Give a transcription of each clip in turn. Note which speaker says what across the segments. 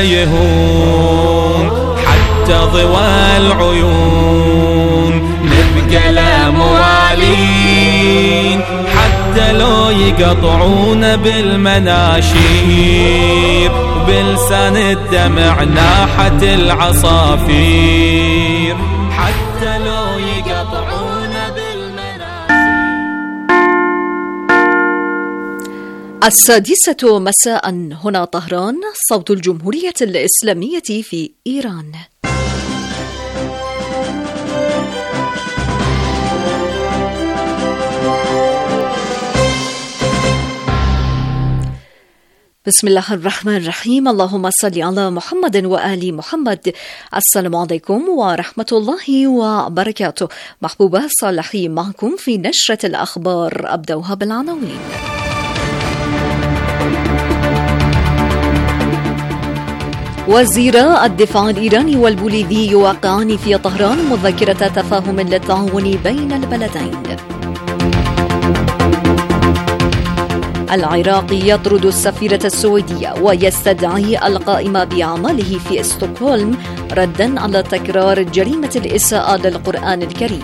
Speaker 1: يهون، حتى ضوى العيون نبقى لا موالين، حتى لو يقطعون بالمناشير بلسان الدمع ناحت العصافير، حتى لو يقطعون بالمناشير.
Speaker 2: 6:00 مساء، هنا طهران، صوت الجمهورية الإسلامية في إيران. بسم الله الرحمن الرحيم. اللهم صل على محمد وآل محمد. السلام عليكم ورحمة الله وبركاته. محبوبة صالحي معكم في نشرة الأخبار. أبدأها بالعناوين. وزيرا الدفاع الإيراني والبوليفي يوقعان في طهران مذكرة تفاهم للتعاون بين البلدين. العراقي يطرد السفيرة السويدية ويستدعي القائم بأعماله في ستوكهولم ردا على تكرار جريمة الإساءة للقرآن الكريم.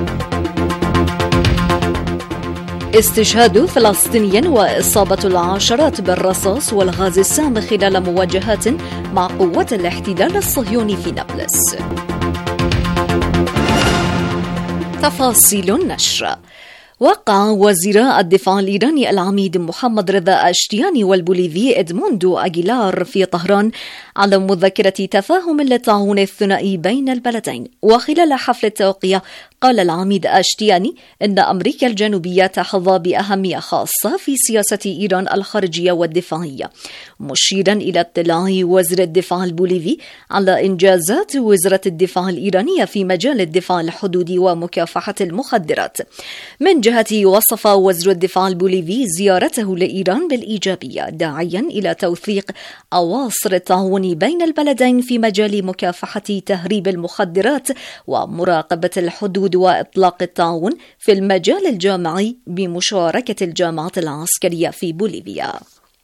Speaker 2: استشهاد فلسطيني وإصابة العشرات بالرصاص والغاز السام خلال مواجهات مع قوات الاحتلال الصهيوني في نابلس. تفاصيل النشر. وقع وزير الدفاع الإيراني العميد محمد رضا أشتياني والبوليفي إدموندو أغيلار في طهران على مذكرة تفاهم للتعاون الثنائي بين البلدين. وخلال حفل التوقيع قال العميد أشتياني إن أمريكا الجنوبية تحظى بأهمية خاصة في سياسة إيران الخارجية والدفاعية، مشيرا إلى اطلاع وزير الدفاع البوليفي على إنجازات وزارة الدفاع الإيرانية في مجال الدفاع الحدودي ومكافحة المخدرات. من جهته وصف وزير الدفاع البوليفي زيارته لإيران بالإيجابية، داعيا إلى توثيق أواصر التعاون بين البلدين في مجال مكافحة تهريب المخدرات ومراقبة الحدود وإطلاق التعاون في المجال الجامعي بمشاركة الجامعة العسكرية في بوليفيا.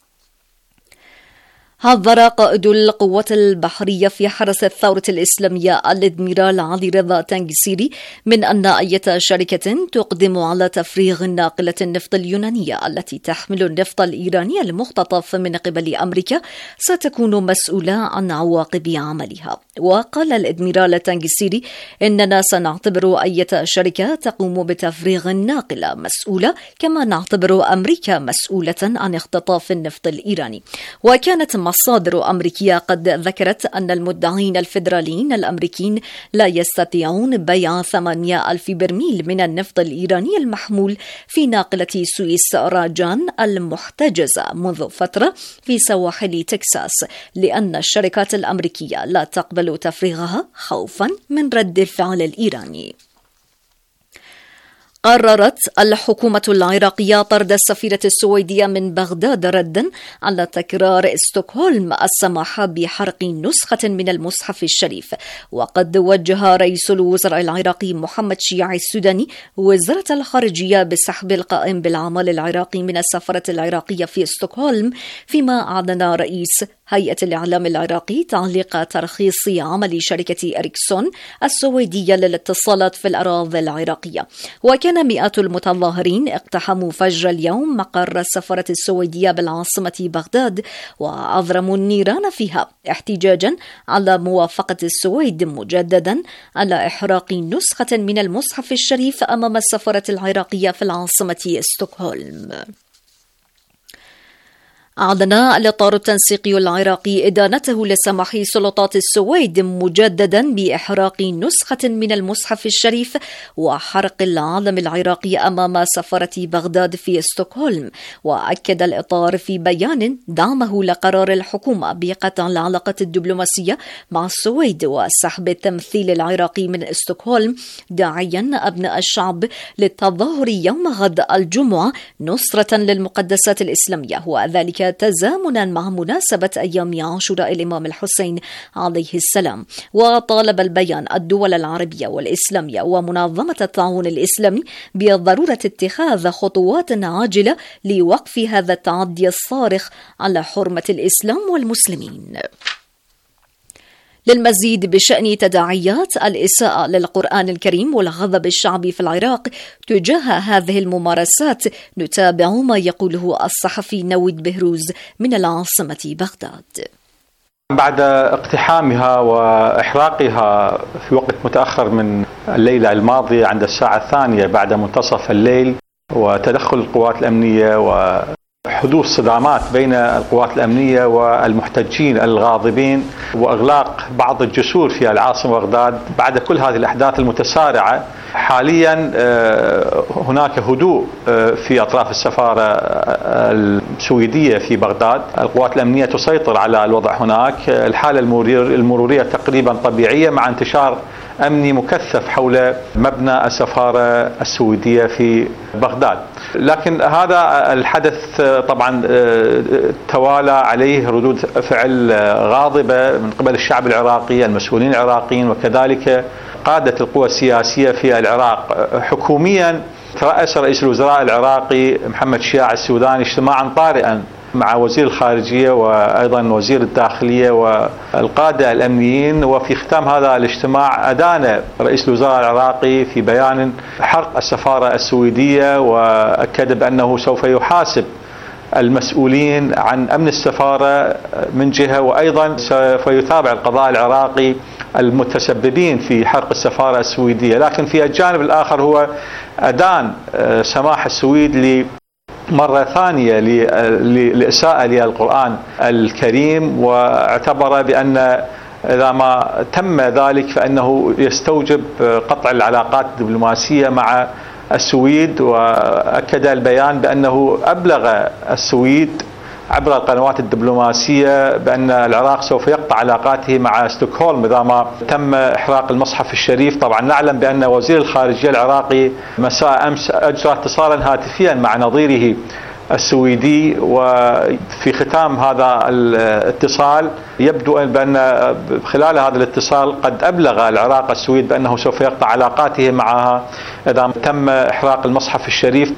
Speaker 2: حذر قائد القوات البحرية في حرس الثورة الإسلامية الأدميرال علي رضا تنجسيري من أن أي شركة تقدم على تفريغ ناقلة النفط اليونانية التي تحمل النفط الإيراني المختطف من قبل أمريكا ستكون مسؤولة عن عواقب عملها. وقال الأدميرال تنجسيري إننا سنعتبر أي شركة تقوم بتفريغ الناقلة مسؤولة، كما نعتبر أمريكا مسؤولة عن اختطاف النفط الإيراني. وكانت مصادر أمريكية قد ذكرت أن المدعين الفيدراليين الأمريكيين لا يستطيعون بيع 8,000 برميل من النفط الإيراني المحمول في ناقلة سويس راجان المحتجزة منذ فترة في سواحل تكساس، لأن الشركات الأمريكية لا تقبل تفريغها خوفا من رد الفعل الإيراني. قررت الحكومة العراقية طرد السفيرة السويدية من بغداد ردا على تكرار ستوكهولم السماح بحرق نسخة من المصحف الشريف. وقد وجه رئيس الوزراء العراقي محمد شيع السوداني وزارة الخارجية بسحب القائم بالأعمال العراقي من السفارة العراقية في ستوكهولم، فيما أعلن رئيس هيئة الإعلام العراقي تعليق ترخيص عمل شركة إريكسون السويدية للاتصالات في الأراضي العراقية. وكان مئات المتظاهرين اقتحموا فجر اليوم مقر السفارة السويدية بالعاصمة بغداد وأضرموا النيران فيها احتجاجا على موافقة السويد مجددا على إحراق نسخة من المصحف الشريف أمام السفارة العراقية في العاصمة ستوكهولم. أعلن الإطار التنسيقي العراقي إدانته لسماح سلطات السويد مجددا بإحراق نسخة من المصحف الشريف وحرق العلم العراقي أمام سفارة بغداد في ستوكهولم. وأكد الإطار في بيان دعمه لقرار الحكومة بقطع العلاقات الدبلوماسية مع السويد وسحب التمثيل العراقي من ستوكهولم، داعيا أبناء الشعب للتظاهر يوم غد الجمعة نصرة للمقدسات الإسلامية، وذلك تزامنا مع مناسبة أيام عاشوراء الإمام الحسين عليه السلام. وطالب البيان الدول العربية والإسلامية ومنظمة التعاون الإسلامي بضرورة اتخاذ خطوات عاجلة لوقف هذا التعدي الصارخ على حرمة الإسلام والمسلمين. للمزيد بشأن تداعيات الإساءة للقرآن الكريم والغضب الشعبي في العراق تجاه هذه الممارسات، نتابع ما يقوله الصحفي نويد بهروز من العاصمة بغداد.
Speaker 3: بعد اقتحامها وإحراقها في وقت متأخر من الليلة الماضية عند الساعة 2 بعد منتصف الليل، وتدخل القوات الأمنية وحدوث صدامات بين القوات الأمنية والمحتجين الغاضبين وإغلاق بعض الجسور في العاصمة بغداد، بعد كل هذه الأحداث المتسارعة حاليا هناك هدوء في أطراف السفارة السويدية في بغداد. القوات الأمنية تسيطر على الوضع هناك، الحالة المرورية تقريبا طبيعية مع انتشار أمني مكثف حول مبنى السفارة السويدية في بغداد. لكن هذا الحدث طبعا توالى عليه ردود فعل غاضبة من قبل الشعب العراقي، المسؤولين العراقيين، وكذلك قادة القوى السياسية في العراق. حكوميا ترأس رئيس الوزراء العراقي محمد شياع السوداني اجتماعا طارئا مع وزير الخارجية وأيضا وزير الداخلية والقادة الأمنيين، وفي ختام هذا الاجتماع أدان رئيس الوزراء العراقي في بيان حرق السفارة السويدية، وأكد بأنه سوف يحاسب المسؤولين عن أمن السفارة من جهة، وأيضا سوف يتابع القضاء العراقي المتسببين في حرق السفارة السويدية. لكن في الجانب الآخر هو أدان سماح السويد مرة ثانية لإساءة للقرآن الكريم، واعتبر بأن إذا ما تم ذلك فإنه يستوجب قطع العلاقات الدبلوماسية مع السويد. وأكد البيان بأنه أبلغ السويد عبر القنوات الدبلوماسية بأن العراق سوف يقطع علاقاته مع ستوكهولم إذا ما تم إحراق المصحف الشريف. طبعا نعلم بأن وزير الخارجية العراقي مساء أمس أجرى اتصالا هاتفيا مع نظيره السويدي، وفي ختام هذا الاتصال يبدو بأن خلال هذا الاتصال قد أبلغ العراق السويد بأنه سوف يقطع علاقاته معها إذا تم إحراق المصحف الشريف.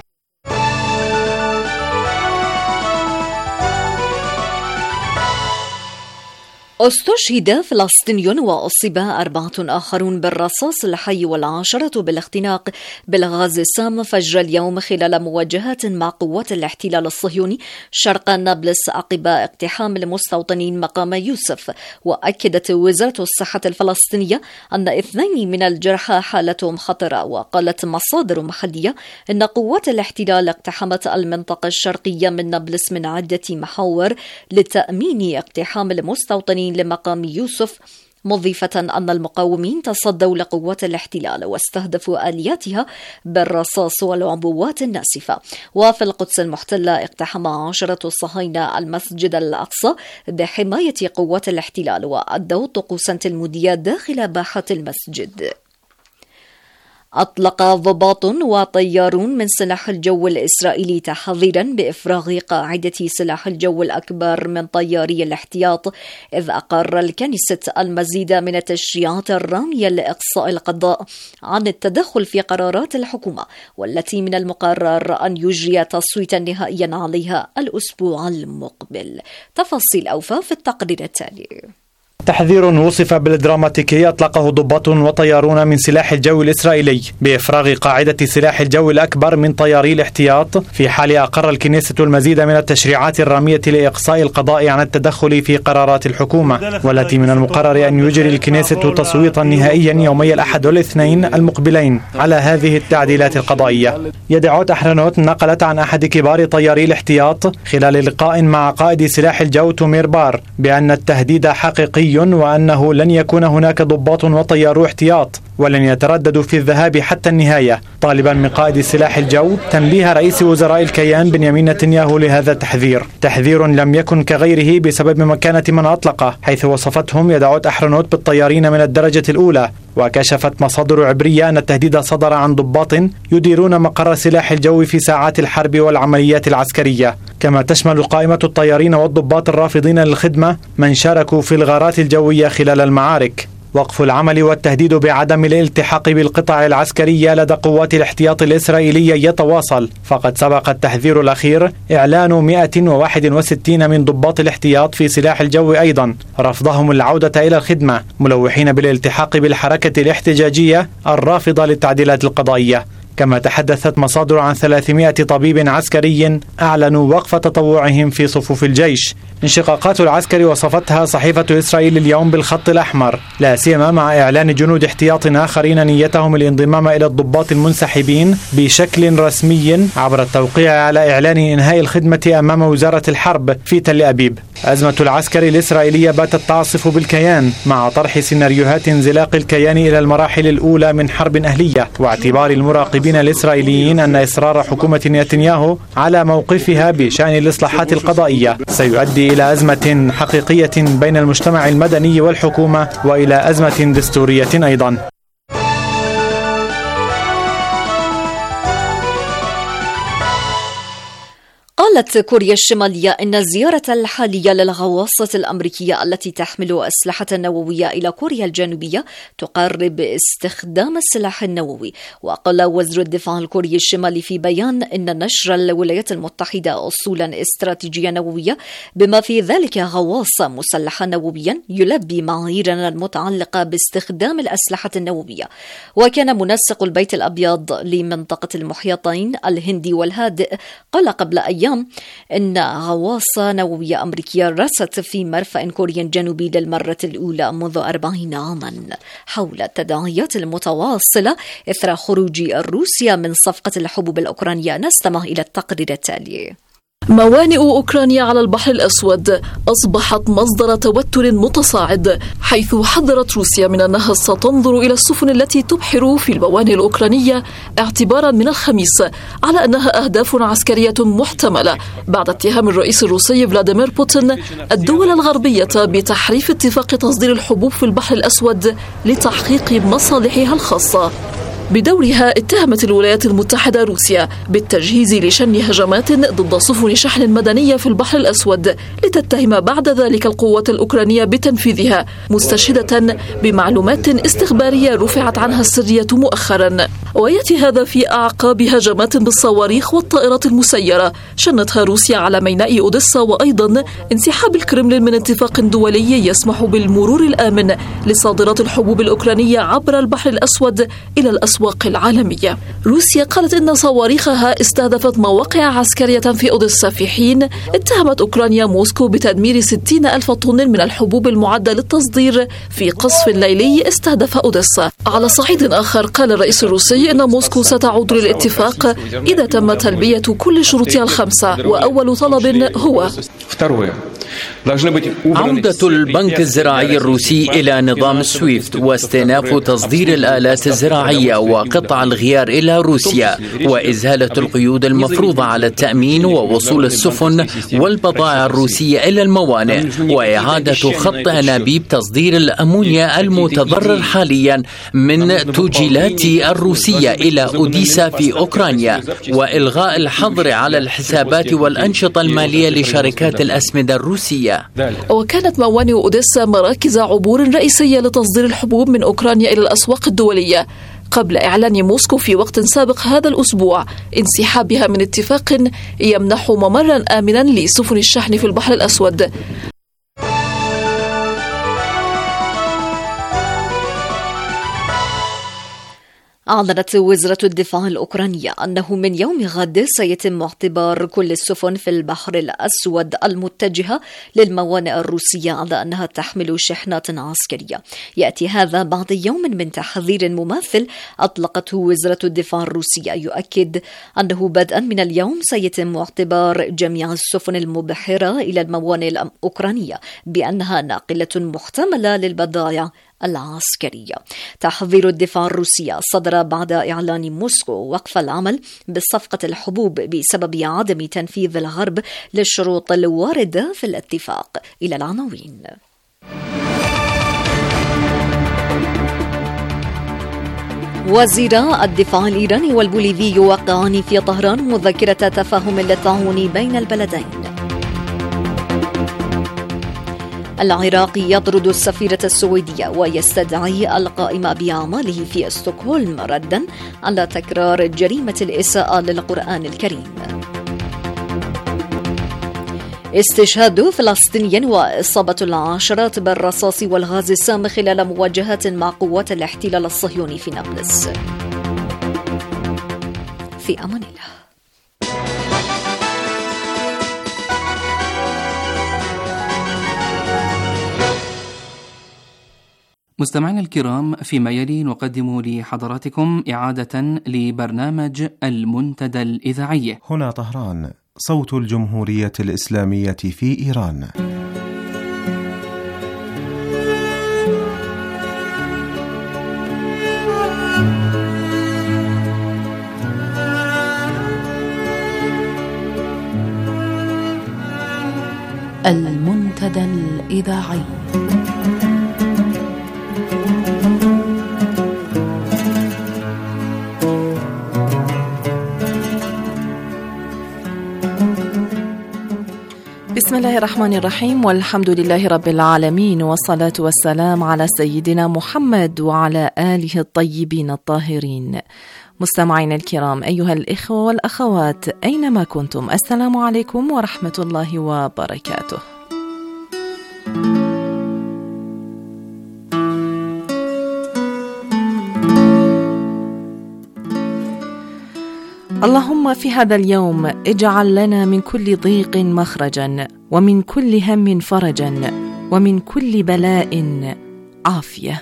Speaker 2: استشهد فلسطيني وأصيب 4 آخرون بالرصاص الحي و10 بالاختناق بالغاز السام فجر اليوم خلال مواجهات مع قوات الاحتلال الصهيوني شرق نابلس عقب اقتحام المستوطنين مقام يوسف. وأكدت وزارة الصحة الفلسطينية أن 2 من الجرحى حالتهم خطرة. وقالت مصادر محلية أن قوات الاحتلال اقتحمت المنطقة الشرقية من نابلس من عدة محاور لتأمين اقتحام المستوطنين لمقام يوسف، مضيفة أن المقاومين تصدوا لقوات الاحتلال واستهدفوا آلياتها بالرصاص والعبوات الناسفة. وفي القدس المحتلة اقتحم 10 الصهاينة المسجد الأقصى بحماية قوات الاحتلال وأدوا طقوسا تلمودية داخل باحة المسجد. أطلق ضباط وطيارون من سلاح الجو الإسرائيلي تحذيرا بإفراغ قاعدة سلاح الجو الأكبر من طياري الاحتياط، إذ أقر الكنيست المزيد من التشريعات الرامية لإقصاء القضاء عن التدخل في قرارات الحكومة، والتي من المقرر أن يجري تصويتا نهائيا عليها الأسبوع المقبل. تفاصيل أوفى في التقرير التالي.
Speaker 4: تحذير وصف بالدراماتيكي أطلقه ضباط وطيارون من سلاح الجو الإسرائيلي بإفراغ قاعدة سلاح الجو الأكبر من طياري الاحتياط، في حال أقر الكنيسة المزيد من التشريعات الرامية لإقصاء القضاء عن التدخل في قرارات الحكومة، والتي من المقرر أن يجري الكنيسة تصويتا نهائيا يومي الأحد والاثنين المقبلين على هذه التعديلات القضائية. يدعوت أحرنوت نقلت عن أحد كبار طياري الاحتياط خلال لقاء مع قائد سلاح الجو تومير بار بأن التهديد حقيقي وأنه لن يكون هناك ضباط وطيارو احتياط ولن يترددوا في الذهاب حتى النهاية، طالبا من قائد سلاح الجو تنبيه رئيس وزراء الكيان بنيامين نتنياهو لهذا التحذير. تحذير لم يكن كغيره بسبب مكانة من أطلقه، حيث وصفتهم يدعوت أحرنوت بالطيارين من الدرجة الأولى. وكشفت مصادر عبرية أن التهديد صدر عن ضباط يديرون مقر سلاح الجو في ساعات الحرب والعمليات العسكرية، كما تشمل قائمة الطيارين والضباط الرافضين للخدمة من شاركوا في الغارات الجوية خلال المعارك. وقف العمل والتهديد بعدم الالتحاق بالقطع العسكرية لدى قوات الاحتياط الإسرائيلية يتواصل، فقد سبق التحذير الأخير إعلان 161 من ضباط الاحتياط في سلاح الجو أيضا رفضهم العودة إلى الخدمة، ملوحين بالالتحاق بالحركة الاحتجاجية الرافضة للتعديلات القضائية. كما تحدثت مصادر عن 300 طبيب عسكري أعلنوا وقف تطوعهم في صفوف الجيش. انشقاقات العسكر وصفتها صحيفة إسرائيل اليوم بالخط الأحمر، لا سيما مع إعلان جنود احتياط آخرين نيتهم الانضمام إلى الضباط المنسحبين بشكل رسمي عبر التوقيع على إعلان إنهاء الخدمة أمام وزارة الحرب في تل أبيب. أزمة العسكر الإسرائيلية باتت تعصف بالكيان مع طرح سيناريوهات انزلاق الكيان إلى المراحل الأولى من حرب أهلية، واعتبار المراقبين الإسرائيليين أن إصرار حكومة نتنياهو على موقفها بشأن الإصلاحات القضائية سيؤدي إلى أزمة حقيقية بين المجتمع المدني والحكومة وإلى أزمة دستورية أيضا.
Speaker 2: قالت كوريا الشمالية إن الزيارة الحالية للغواصة الأمريكية التي تحمل أسلحة نووية إلى كوريا الجنوبية تقرب استخدام السلاح النووي. وقال وزير الدفاع الكوري الشمالي في بيان إن نشر الولايات المتحدة أصولا استراتيجية نووية بما في ذلك غواصة مسلحة نوويا يلبي معاييرنا المتعلقة باستخدام الأسلحة النووية. وكان منسق البيت الأبيض لمنطقة المحيطين الهندي والهادئ قال قبل أيام إن غواصة نووية أمريكية رست في مرفأ كوري جنوبي للمرة الأولى منذ 40 عاما. حول التداعيات المتواصلة إثر خروج روسيا من صفقة الحبوب الأوكرانية نستمع إلى التقرير التالي.
Speaker 5: موانئ أوكرانيا على البحر الأسود أصبحت مصدر توتر متصاعد، حيث حذرت روسيا من أنها ستنظر إلى السفن التي تبحر في الموانئ الأوكرانية اعتبارا من الخميس على أنها أهداف عسكرية محتملة، بعد اتهام الرئيس الروسي فلاديمير بوتين الدول الغربية بتحريف اتفاق تصدير الحبوب في البحر الأسود لتحقيق مصالحها الخاصة. بدورها اتهمت الولايات المتحدة روسيا بالتجهيز لشن هجمات ضد سفن شحن مدنية في البحر الأسود لتتهم بعد ذلك القوات الأوكرانية بتنفيذها، مستشهدة بمعلومات استخبارية رفعت عنها السرية مؤخرا. ويأتي هذا في أعقاب هجمات بالصواريخ والطائرات المسيرة شنتها روسيا على ميناء أوديسا، وأيضا انسحاب الكرملين من اتفاق دولي يسمح بالمرور الآمن لصادرات الحبوب الأوكرانية عبر البحر الأسود إلى الأسواق العالمية. روسيا قالت إن صواريخها استهدفت مواقع عسكرية في أوديسا، في حين اتهمت أوكرانيا موسكو بتدمير 60,000 طن من الحبوب المعدة للتصدير في قصف ليلي استهدف أوديسا. على صعيد آخر قال الرئيس الروسي إن موسكو ستعود للاتفاق إذا تم تلبية كل شروطها الخمسة، وأول طلب هو
Speaker 6: عودة البنك الزراعي الروسي إلى نظام سويفت واستئناف تصدير الآلات الزراعية وقطع الغيار إلى روسيا، وإزالة القيود المفروضة على التأمين ووصول السفن والبضائع الروسية إلى الموانئ، وإعادة خط أنابيب تصدير الأمونيا المتضرر حاليا من توجيلات الروسية إلى أوديسا في أوكرانيا، وإلغاء الحظر على الحسابات والأنشطة المالية لشركات الأسمدة الروسية.
Speaker 5: وكانت موانئ أوديسا مراكز عبور رئيسية لتصدير الحبوب من أوكرانيا إلى الأسواق الدولية، قبل إعلان موسكو في وقت سابق هذا الأسبوع انسحابها من اتفاق يمنح ممرا آمنا لسفن الشحن في البحر الأسود.
Speaker 2: أعلنت وزارة الدفاع الأوكرانية أنه من يوم غد سيتم اعتبار كل السفن في البحر الأسود المتجهة للموانئ الروسية على أنها تحمل شحنات عسكرية. يأتي هذا بعد يوم من تحذير مماثل أطلقته وزارة الدفاع الروسية يؤكد أنه بدءا من اليوم سيتم اعتبار جميع السفن المبحرة إلى الموانئ الأوكرانية بأنها ناقلة محتملة للبضائع العسكرية. تحذير الدفاع الروسي صدر بعد إعلان موسكو وقف العمل بصفقة الحبوب بسبب عدم تنفيذ الغرب للشروط الواردة في الاتفاق. إلى العناوين. وزيرا الدفاع الإيراني والبوليفي يوقعان في طهران مذكرة تفاهم للتعاون بين البلدين. العراقي يطرد السفيرة السويدية ويستدعي القائم بأعماله في ستوكهولم ردا على تكرار جريمة الإساءة للقرآن الكريم. استشهاد فلسطيني وإصابة العشرات بالرصاص والغاز السام خلال مواجهات مع قوات الاحتلال الصهيوني في نابلس. في أمان الله.
Speaker 7: مستمعينا الكرام، فيما يلي نقدم لحضراتكم إعادة لبرنامج المنتدى الإذاعي.
Speaker 8: هنا طهران، صوت الجمهورية الإسلامية في إيران.
Speaker 5: المنتدى الإذاعي. بسم الله الرحمن الرحيم، والحمد لله رب العالمين، والصلاة والسلام على سيدنا محمد وعلى آله الطيبين الطاهرين. مستمعينا الكرام، أيها الإخوة والأخوات أينما كنتم، السلام عليكم ورحمة الله وبركاته. اللهم في هذا اليوم اجعل لنا من كل ضيق مخرجا، ومن كل هم فرجا، ومن كل بلاء عافية.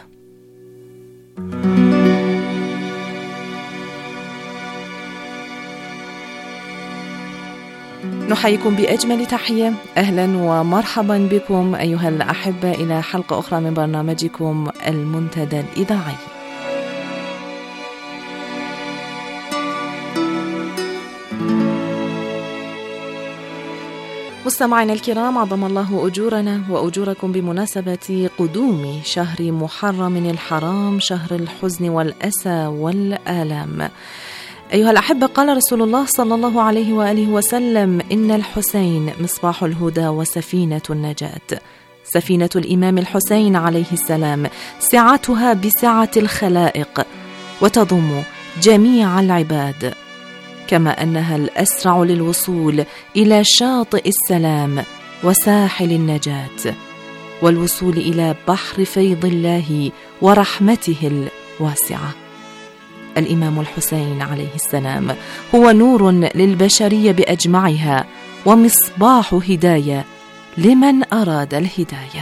Speaker 5: نحييكم بأجمل تحية، أهلا ومرحبا بكم أيها الأحبة إلى حلقة أخرى من برنامجكم المنتدى الإذاعي. مستمعينا الكرام، عظم الله أجورنا وأجوركم بمناسبة قدوم شهر محرم الحرام، شهر الحزن والأسى والآلام. أيها الأحبة، قال رسول الله صلى الله عليه وآله وسلم: إن الحسين مصباح الهدى وسفينة النجاة. سفينة الإمام الحسين عليه السلام سعتها بسعة الخلائق، وتضم جميع العباد، كما أنها الأسرع للوصول إلى شاطئ السلام وساحل النجاة، والوصول إلى بحر فيض الله ورحمته الواسعة. الإمام الحسين عليه السلام هو نور للبشرية بأجمعها، ومصباح هداية لمن أراد الهداية.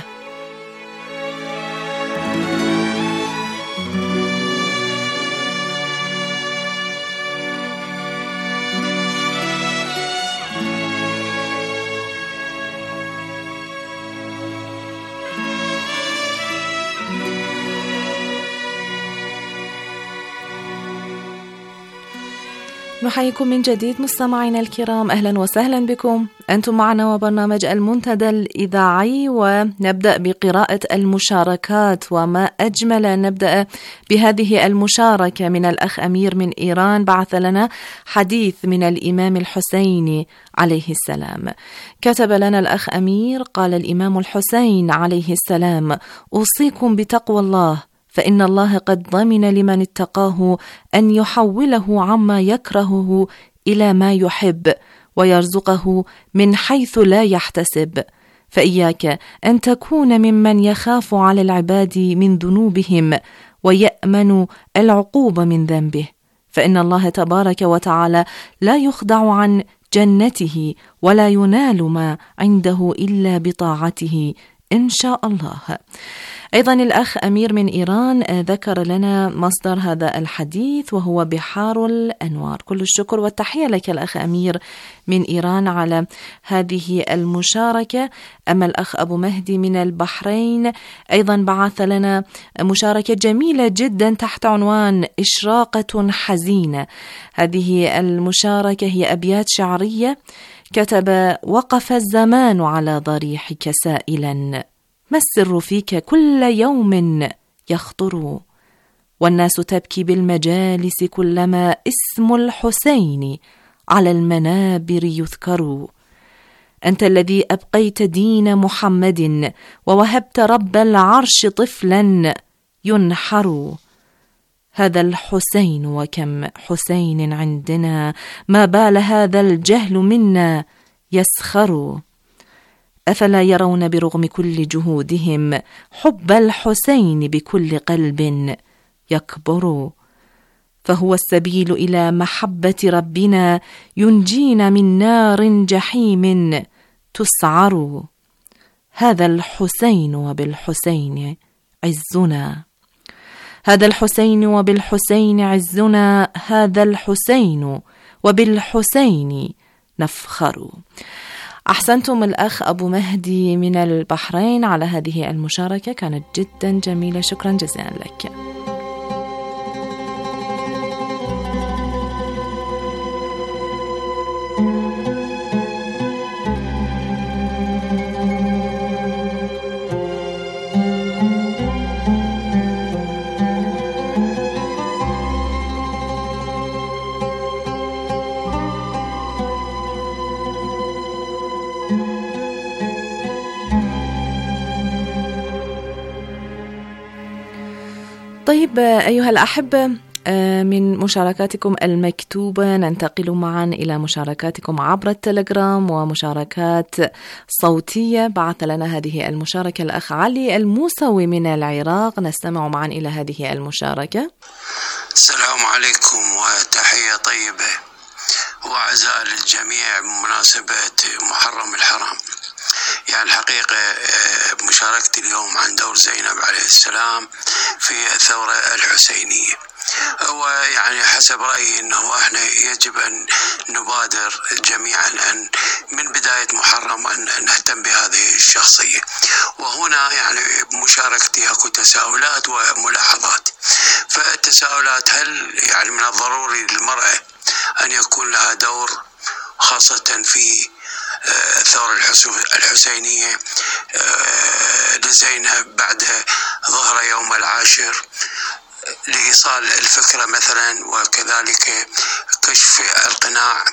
Speaker 5: نحييكم من جديد مستمعينا الكرام، أهلا وسهلا بكم. أنتم معنا وبرنامج المنتدى الإذاعي، ونبدأ بقراءة المشاركات. وما أجمل أن نبدأ بهذه المشاركة من الأخ أمير من إيران، بعث لنا حديث من الإمام الحسين عليه السلام. كتب لنا الأخ أمير: قال الإمام الحسين عليه السلام: أوصيكم بتقوى الله، فإن الله قد ضمن لمن اتقاه أن يحوله عما يكرهه إلى ما يحب، ويرزقه من حيث لا يحتسب. فإياك أن تكون ممن يخاف على العباد من ذنوبهم ويأمن العقوبة من ذنبه، فإن الله تبارك وتعالى لا يخدع عن جنته، ولا ينال ما عنده إلا بطاعته إن شاء الله. أيضا الأخ أمير من إيران ذكر لنا مصدر هذا الحديث، وهو بحار الأنوار. كل الشكر والتحية لك الأخ أمير من إيران على هذه المشاركة. أما الأخ أبو مهدي من البحرين أيضا بعث لنا مشاركة جميلة جدا تحت عنوان إشراقة حزينة. هذه المشاركة هي أبيات شعرية، كتب: وقف الزمان على ضريحك سائلا، ما السر فيك كل يوم يخطر، والناس تبكي بالمجالس كلما اسم الحسين على المنابر يذكر.
Speaker 9: أنت الذي أبقيت دين محمد ووهبت رب العرش طفلا ينحر. هذا الحسين وكم حسين عندنا، ما بال هذا الجهل منا يسخر. أفلا يرون برغم كل جهودهم حب الحسين بكل قلب يكبر. فهو السبيل إلى محبة ربنا، ينجينا من نار جحيم تسعر. هذا الحسين وبالحسين عزنا، هذا الحسين وبالحسين عزنا، هذا الحسين وبالحسين نفخر. أحسنتم الأخ أبو مهدي من البحرين على هذه المشاركة، كانت جدا جميلة، شكرا جزيلا لك. طيب أيها الأحبة، من مشاركاتكم المكتوبة ننتقل معا إلى مشاركاتكم عبر التليجرام ومشاركات صوتية. بعث لنا هذه المشاركة الأخ علي الموسوي من العراق، نستمع معا إلى هذه المشاركة.
Speaker 10: السلام عليكم وتحية طيبة وعزاء للجميع بمناسبة محرم الحرام. يعني الحقيقة مشاركتي اليوم عن دور زينب عليه السلام في الثورة الحسينية، ويعني حسب رأيي أنه احنا يجب أن نبادر جميعا أن من بداية محرم أن نهتم بهذه الشخصية. وهنا يعني مشاركتي أكو تساؤلات وملاحظات. فالتساؤلات: هل يعني من الضروري للمرأة أن يكون لها دور خاصة في الثورة الحسينية لزينب بعد ظهر يوم العاشر لإيصال الفكرة مثلا، وكذلك كشف القناع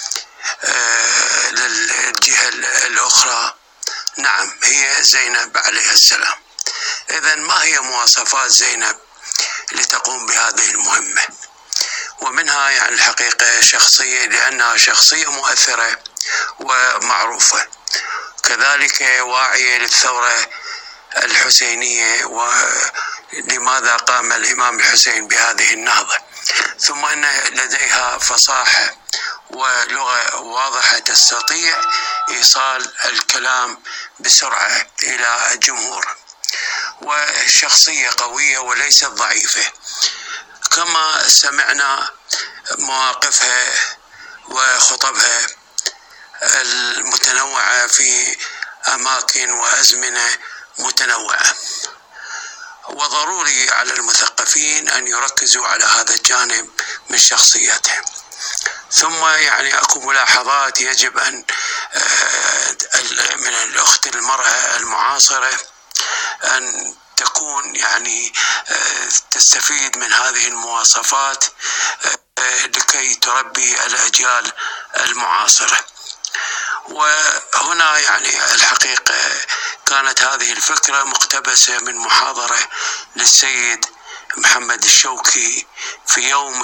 Speaker 10: للجهة الأخرى؟ نعم، هي زينب عليه السلام. إذن ما هي مواصفات زينب لتقوم بهذه المهمة؟ ومنها يعني الحقيقة شخصية، لأنها شخصية مؤثرة ومعروفة، كذلك واعية للثورة الحسينية ولماذا قام الإمام الحسين بهذه النهضة، ثم أن لديها فصاحة ولغة واضحة تستطيع إيصال الكلام بسرعة إلى الجمهور، وشخصية قوية وليست ضعيفة. كما سمعنا مواقفها وخطبها المتنوعة في أماكن وأزمنة متنوعة. وضروري على المثقفين أن يركزوا على هذا الجانب من شخصيتهم. ثم يعني أكو ملاحظات يجب أن من الأخت المرأة المعاصرة أن تكون يعني تستفيد من هذه المواصفات لكي تربي الأجيال المعاصرة. وهنا يعني الحقيقة كانت هذه الفكرة مقتبسة من محاضرة للسيد محمد الشوكي في يوم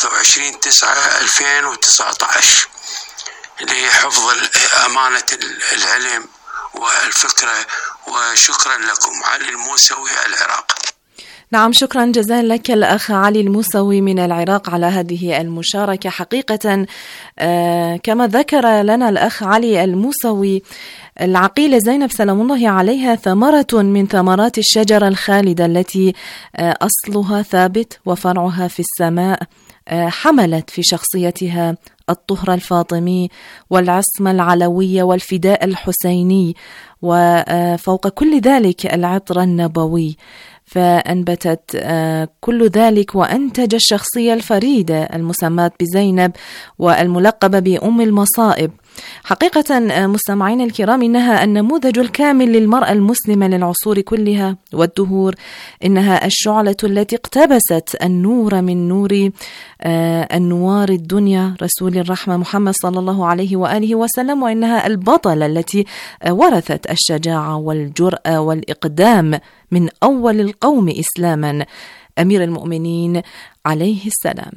Speaker 10: 23/9/2019 لحفظ أمانة العلم والفكرة. وشكرا لكم. علي الموسوي، العراق.
Speaker 9: نعم، شكرا جزيلا لك الأخ علي الموسوي من العراق على هذه المشاركة. حقيقة كما ذكر لنا الأخ علي الموسوي، العقيلة زينب سلام الله عليها ثمرة من ثمرات الشجرة الخالدة التي أصلها ثابت وفرعها في السماء. حملت في شخصيتها الطهر الفاطمي والعصمة العلوية والفداء الحسيني، وفوق كل ذلك العطر النبوي. فأنبتت كل ذلك وأنتج الشخصية الفريدة المسماة بزينب والملقبة بأم المصائب. حقيقة مستمعين الكرام، إنها النموذج الكامل للمرأة المسلمة للعصور كلها والدهور. إنها الشعلة التي اقتبست النور من نور أنوار الدنيا رسول الرحمة محمد صلى الله عليه وآله وسلم، وإنها البطلة التي ورثت الشجاعة والجرأة والإقدام من أول القوم إسلاما، أمير المؤمنين عليه السلام.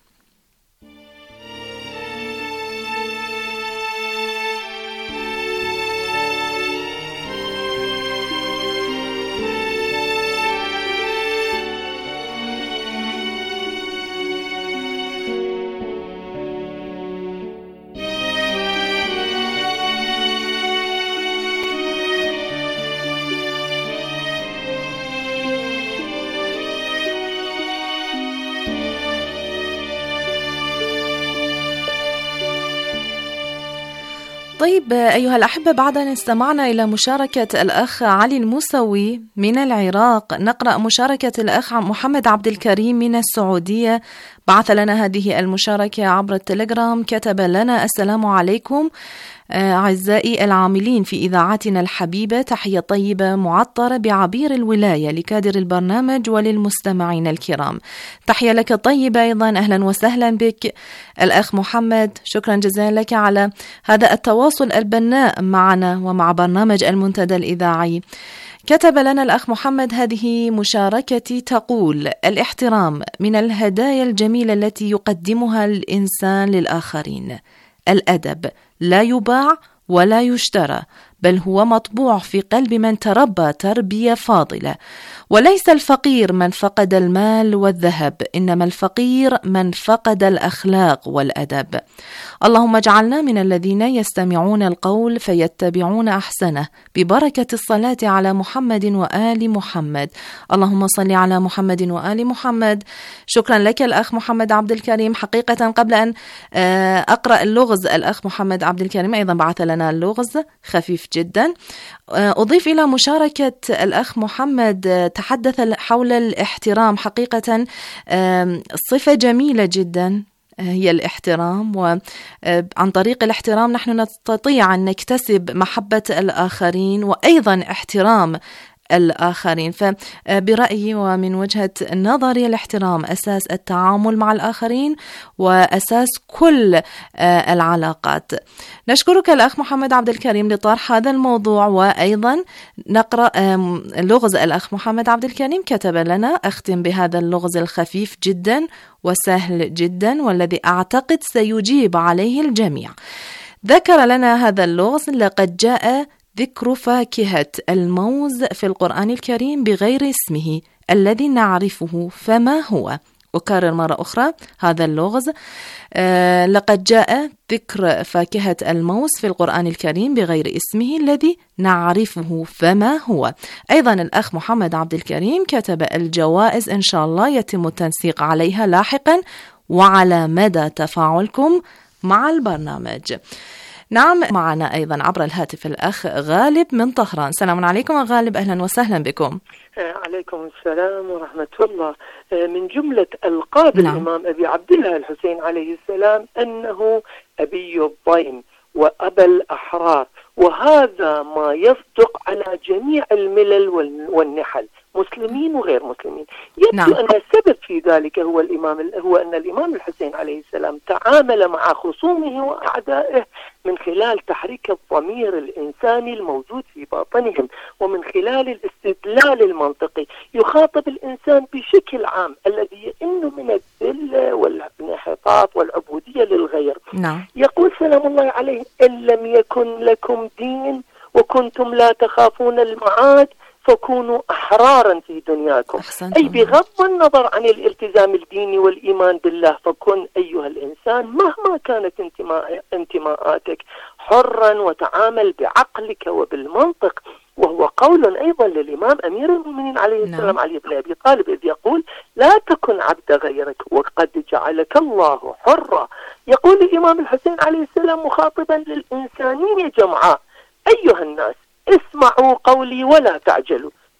Speaker 9: طيب أيها الأحبة، بعد أن استمعنا إلى مشاركة الأخ علي الموسوي من العراق، نقرأ مشاركة الأخ محمد عبد الكريم من السعودية. بعث لنا هذه المشاركة عبر التليجرام، كتب لنا: السلام عليكم أعزائي العاملين في إذاعتنا الحبيبة، تحية طيبة معطرة بعبير الولاية لكادر البرنامج وللمستمعين الكرام. تحية لك طيبة أيضا، أهلا وسهلا بك الأخ محمد. شكرا جزيلا لك على هذا التواصل البناء معنا ومع برنامج المنتدى الإذاعي. كتب لنا الأخ محمد: هذه مشاركتي تقول: الاحترام من الهدايا الجميلة التي يقدمها الإنسان للآخرين. الأدب لا يباع ولا يشترى، بل هو مطبوع في قلب من تربى تربية فاضلة. وليس الفقير من فقد المال والذهب، إنما الفقير من فقد الأخلاق والأدب. اللهم اجعلنا من الذين يستمعون القول فيتبعون أحسنه، ببركة الصلاة على محمد وآل محمد. اللهم صل على محمد وآل محمد. شكرا لك الأخ محمد عبد الكريم. حقيقة قبل أن أقرأ اللغز، الأخ محمد عبد الكريم أيضا بعث لنا اللغز خفيف جدا. أضيف إلى مشاركة الأخ محمد، تحدث حول الاحترام. حقيقة صفة جميلة جدا هي الاحترام، وعن طريق الاحترام نحن نستطيع أن نكتسب محبة الآخرين وأيضا احترام الآخرين. فبرأيي ومن وجهة نظري الاحترام أساس التعامل مع الآخرين وأساس كل العلاقات. نشكرك الأخ محمد عبد الكريم لطرح هذا الموضوع. وأيضا نقرأ لغز الأخ محمد عبد الكريم، كتب لنا: أختم بهذا اللغز الخفيف جدا وسهل جدا والذي أعتقد سيجيب عليه الجميع. ذكر لنا هذا اللغز: لقد جاء ذكر فاكهة الموز في القرآن الكريم بغير اسمه الذي نعرفه، فما هو؟ أكرر مرة أخرى هذا اللغز: لقد جاء ذكر فاكهة الموز في القرآن الكريم بغير اسمه الذي نعرفه، فما هو؟ أيضا الأخ محمد عبد الكريم كتب: الجوائز إن شاء الله يتم التنسيق عليها لاحقا وعلى مدى تفاعلكم مع البرنامج. نعم، معنا أيضا عبر الهاتف الأخ غالب من طهران. السلام عليكم غالب، أهلا وسهلا بكم.
Speaker 11: عليكم السلام ورحمة الله. من جملة ألقاب الإمام أبي عبد الله الحسين عليه السلام أنه أبي الضيم وأبا الأحرار، وهذا ما يصدق على جميع الملل والنحل، مسلمين وغير مسلمين. يبدو أن السبب في ذلك هو أن الإمام الحسين عليه السلام تعامل مع خصومه وأعدائه من خلال تحريك الضمير الإنساني الموجود في باطنهم، ومن خلال الاستدلال المنطقي يخاطب الإنسان بشكل عام الذي يئن من الذل والانحطاط والعبودية للغير. يقول سلام الله عليه: إن لم يكن لكم دين وكنتم لا تخافون المعاد فكونوا أحرارا في دنياكم. أي بغض النظر عن الالتزام الديني والإيمان بالله، فكن أيها الإنسان مهما كانت انتماءاتك حرا وتعامل بعقلك وبالمنطق. وهو قول أيضا للإمام أمير المؤمنين عليه السلام علي بن أبي طالب إذ يقول: لا تكن عبد غيرك وقد جعلك الله حرا. يقول الإمام الحسين عليه السلام مخاطبا للإنسانية جمعاء: أيها الناس اسمعوا قولي ولا تعجلوا،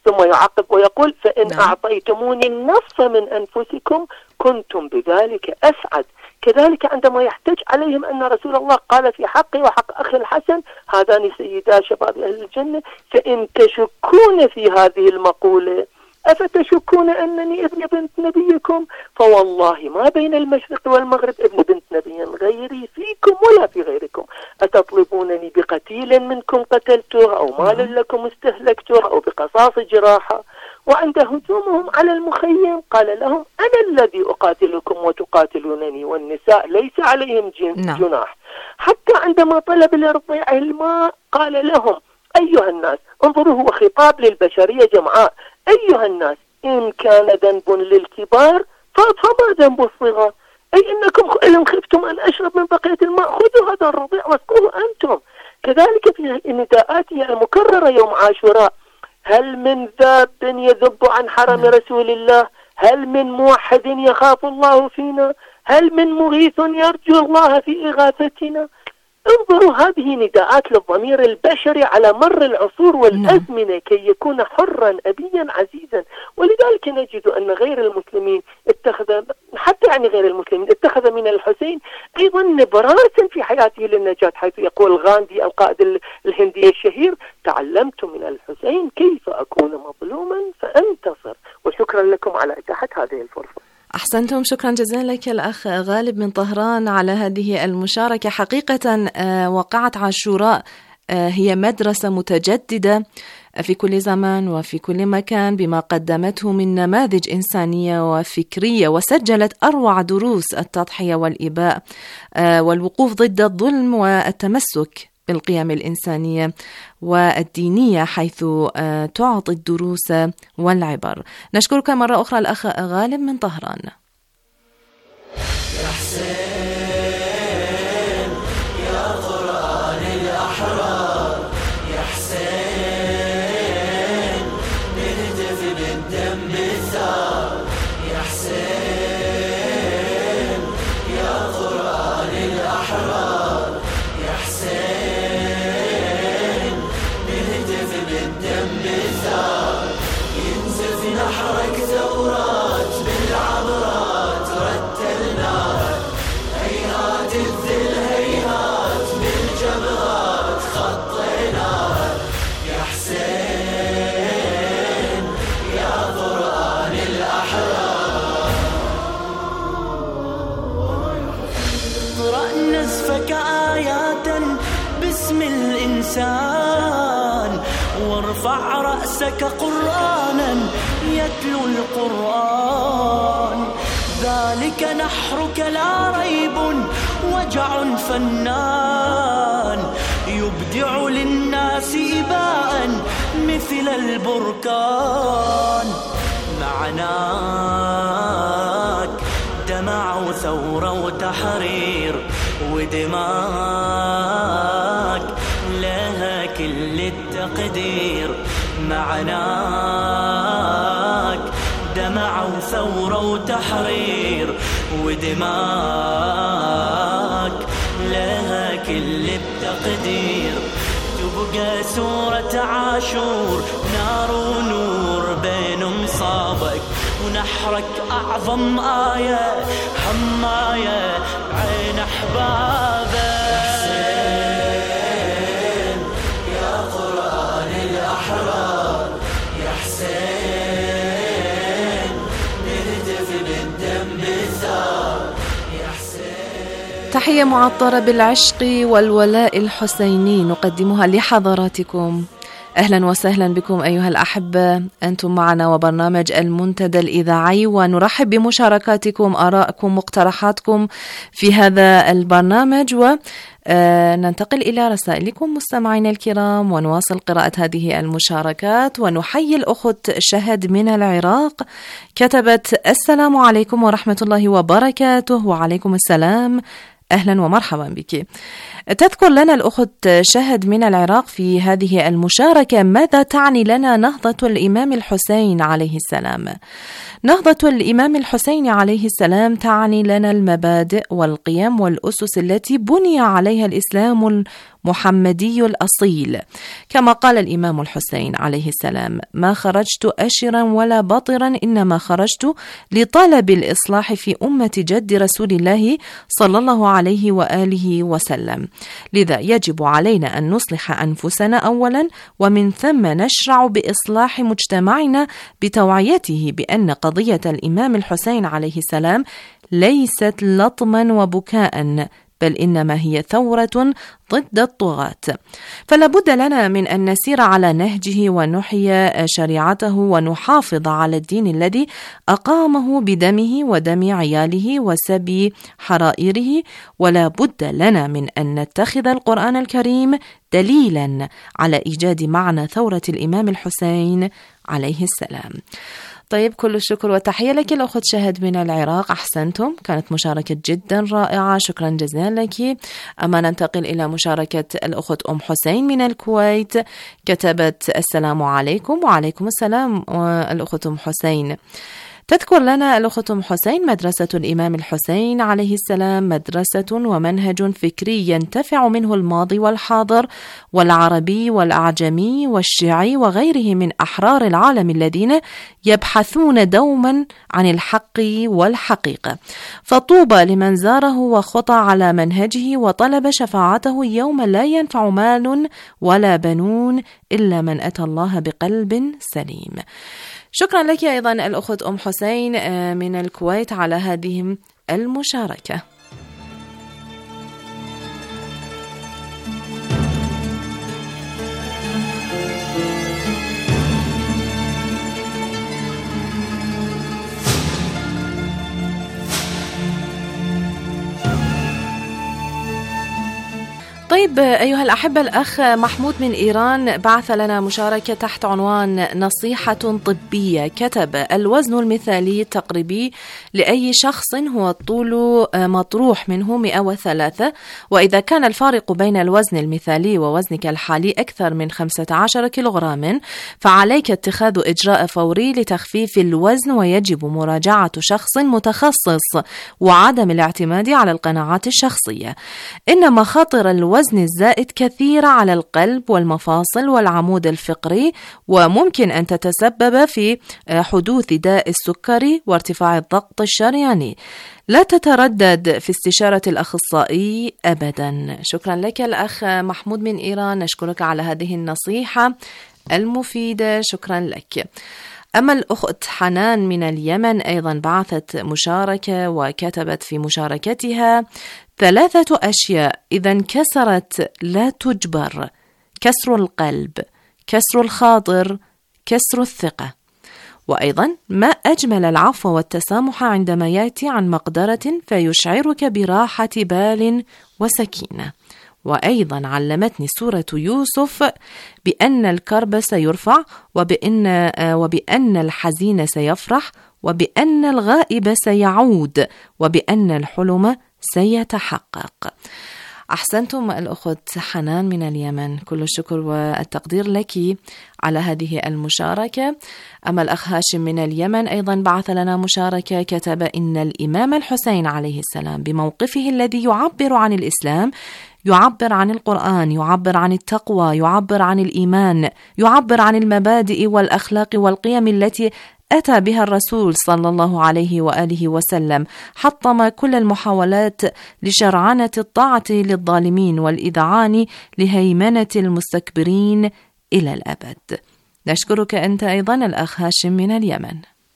Speaker 11: ثم يعقب ويقول فإن أعطيتموني النصف من أنفسكم كنتم بذلك أسعد. كذلك عندما يحتج عليهم أن رسول الله قال في حقي وحق أخي الحسن هذان سيدا شباب أهل الجنة، فإن تشكون في هذه المقولة أفتشكون أنني ابن بنت نبيكم، فوالله ما بين المشرق والمغرب ابن بنت نبي غيري فيكم ولا في غيركم. أتطلبونني بقتيل منكم قتلته أو مال لكم استهلكته أو بقصاص جراحة؟ وعند هجومهم على المخيم قال لهم أنا الذي أقاتلكم وتقاتلونني، والنساء ليس عليهم جناح. حتى عندما طلب لرضيعه الماء قال لهم أيها الناس، انظروا هو خطاب للبشرية جمعاء، أيها الناس إن كان ذنب للكبار فما ذنب الصغار، أي إنكم إن خفتم أن أشرب من بقية الماء خذوا هذا الرضيع واسقوه أنتم. كذلك في نداءاته المكررة يوم عاشوراء، هل من ذاب يذب عن حرم رسول الله؟ هل من موحد يخاف الله فينا؟ هل من مغيث يرجو الله في إغاثتنا؟ انظروا هذه نداءات للضمير البشري على مر العصور والأزمنة كي يكون حرا أبيا عزيزا. ولذلك نجد أن غير المسلمين اتخذ من الحسين أيضا نبراسا في حياته للنجاة، حيث يقول غاندي القائد الهندي الشهير تعلمت من الحسين كيف أكون مظلوما فأنتصر. وشكرا لكم على إتاحة هذه الفرصة.
Speaker 9: أحسنتم، شكرا جزيلا لك الأخ غالب من طهران على هذه المشاركة. حقيقة وقعة عاشوراء هي مدرسة متجددة في كل زمان وفي كل مكان بما قدمته من نماذج إنسانية وفكرية، وسجلت أروع دروس التضحية والإباء والوقوف ضد الظلم والتمسك بالقيم الإنسانية والدينية، حيث تعطي الدروس والعبر. نشكرك مرة أخرى الأخ غالب من طهران.
Speaker 1: يا حسين يا قرآن الأحرار، يا حسين نهتف بالدم الثار، يا حسين يا قرآن الأحرار، يا حسين نهتف بالدم الثار، ينزف نحرك ثورات بالعبرات رتلناها، هيهات الذل هيهات بالجبهات خطيناها، يا حسين يا قرآن الأحرار. اقرأ نزفك آيات باسم الإنسان، وارفع رأسك قرآنا يتلو القرآن، ذلك نحرك لا ريب وجع فنان، يبدع للناس إباء مثل البركان، معناك دمع ثورة وتحرير، ودماك لها كل التقدير، معناك دمع وثورة وتحرير، ودماك لها كل التقدير، تبقى سورة عاشور نار ونور بين مصابك، ونحرك أعظم آية حماية عين أحبابك.
Speaker 9: تحية معطرة بالعشق والولاء الحسيني نقدمها لحضراتكم. أهلا وسهلا بكم أيها الأحبة، أنتم معنا وبرنامج المنتدى الإذاعي، ونرحب بمشاركاتكم، آرائكم، مقترحاتكم في هذا البرنامج، وننتقل إلى رسائلكم مستمعينا الكرام ونواصل قراءة هذه المشاركات. ونحيي الأخت شهد من العراق، كتبت السلام عليكم ورحمة الله وبركاته. وعليكم السلام، أهلا ومرحبا بك. تذكر لنا الأخت شهد من العراق في هذه المشاركة ماذا تعني لنا نهضة الإمام الحسين عليه السلام. نهضة الإمام الحسين عليه السلام تعني لنا المبادئ والقيم والأسس التي بني عليها الإسلام محمدي الأصيل. كما قال الإمام الحسين عليه السلام: ما خرجت أشرا ولا بطرا، إنما خرجت لطلب الإصلاح في أمة جد رسول الله صلى الله عليه وآله وسلم. لذا يجب علينا أن نصلح أنفسنا أولا، ومن ثم نشرع بإصلاح مجتمعنا بتوعيته بأن قضية الإمام الحسين عليه السلام ليست لطما وبكاء، بل إنما هي ثورة ضد الطغاة. فلا بد لنا من أن نسير على نهجه ونحيي شريعته ونحافظ على الدين الذي أقامه بدمه ودم عياله وسبي حرائره. ولا بد لنا من أن نتخذ القرآن الكريم دليلا على إيجاد معنى ثورة الإمام الحسين عليه السلام. طيب، كل الشكر والتحية لك الأخت شهد من العراق، أحسنتم، كانت مشاركة جدا رائعة، شكرا جزيلا لك. أما ننتقل إلى مشاركة الأخت أم حسين من الكويت، كتبت: السلام عليكم. وعليكم السلام. الأخت أم حسين تذكر لنا الأخت أم حسين: مدرسة الإمام الحسين عليه السلام مدرسة ومنهج فكري ينتفع منه الماضي والحاضر والعربي والأعجمي والشيعي وغيره من أحرار العالم الذين يبحثون دوما عن الحق والحقيقة. فطوبى لمن زاره وخطى على منهجه وطلب شفاعته يوم لا ينفع مال ولا بنون إلا من أتى الله بقلب سليم. شكرا لك أيضا الأخت أم حسين من الكويت على هذه المشاركة. طيب أيها الأحبة، الأخ محمود من إيران بعث لنا مشاركة تحت عنوان نصيحة طبية. كتب: الوزن المثالي التقريبي لأي شخص هو الطول مطروح منه 103، وإذا كان الفارق بين الوزن المثالي ووزنك الحالي أكثر من 15 كيلوغراما فعليك اتخاذ إجراء فوري لتخفيف الوزن، ويجب مراجعة شخص متخصص وعدم الاعتماد على القناعات الشخصية. إن مخاطر الوزن الزائد كثيرة على القلب والمفاصل والعمود الفقري، وممكن أن تتسبب في حدوث داء السكري وارتفاع الضغط الشرياني. لا تتردد في استشارة الأخصائي أبدا. شكرا لك الأخ محمود من إيران، نشكرك على هذه النصيحة المفيدة، شكرا لك. أما الأخت حنان من اليمن أيضا بعثت مشاركة وكتبت في مشاركتها: 3 أشياء إذا انكسرت لا تجبر: كسر القلب، كسر الخاطر، كسر الثقة. وأيضا: ما أجمل العفو والتسامح عندما يأتي عن مقدرة فيشعرك براحة بال وسكينة. وأيضا علمتني سورة يوسف بأن الكرب سيرفع، وبأن الحزين سيفرح، وبأن الغائب سيعود، وبأن الحلم سيتحقق. أحسنتم الأخت حنان من اليمن، كل الشكر والتقدير لك على هذه المشاركة. أما الأخ هاشم من اليمن أيضا بعث لنا مشاركة، كتب: إن الإمام الحسين عليه السلام بموقفه الذي يعبر عن الإسلام، يعبر عن القرآن، يعبر عن التقوى، يعبر عن الإيمان، يعبر عن المبادئ والأخلاق والقيم التي أتى بها الرسول صلى الله عليه وآله وسلم. حطم كل المحاولات لشرعنة الطاعة للظالمين والإذعان لهيمنة المستكبرين إلى الأبد. نشكرك أنت أيضا الأخ هاشم من اليمن.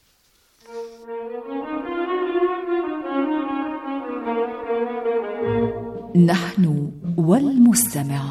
Speaker 12: نحن والمستمع.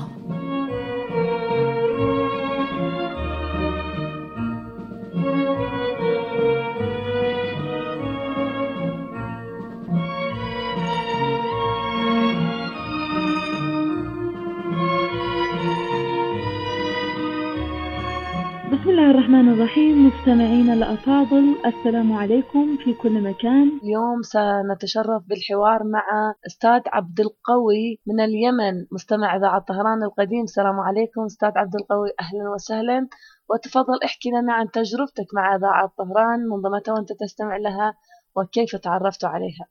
Speaker 13: بسم الله الرحمن الرحيم. مستمعينا الأفاضل، السلام عليكم في كل مكان.
Speaker 14: اليوم سنتشرف بالحوار مع أستاذ عبد القوي من اليمن، مستمع إذاعة طهران القديم. السلام عليكم أستاذ عبد القوي، أهلا وسهلا، وتفضل احكي لنا عن تجربتك مع إذاعة طهران، منظمة وأنت تستمع لها، وكيف تعرفت عليها.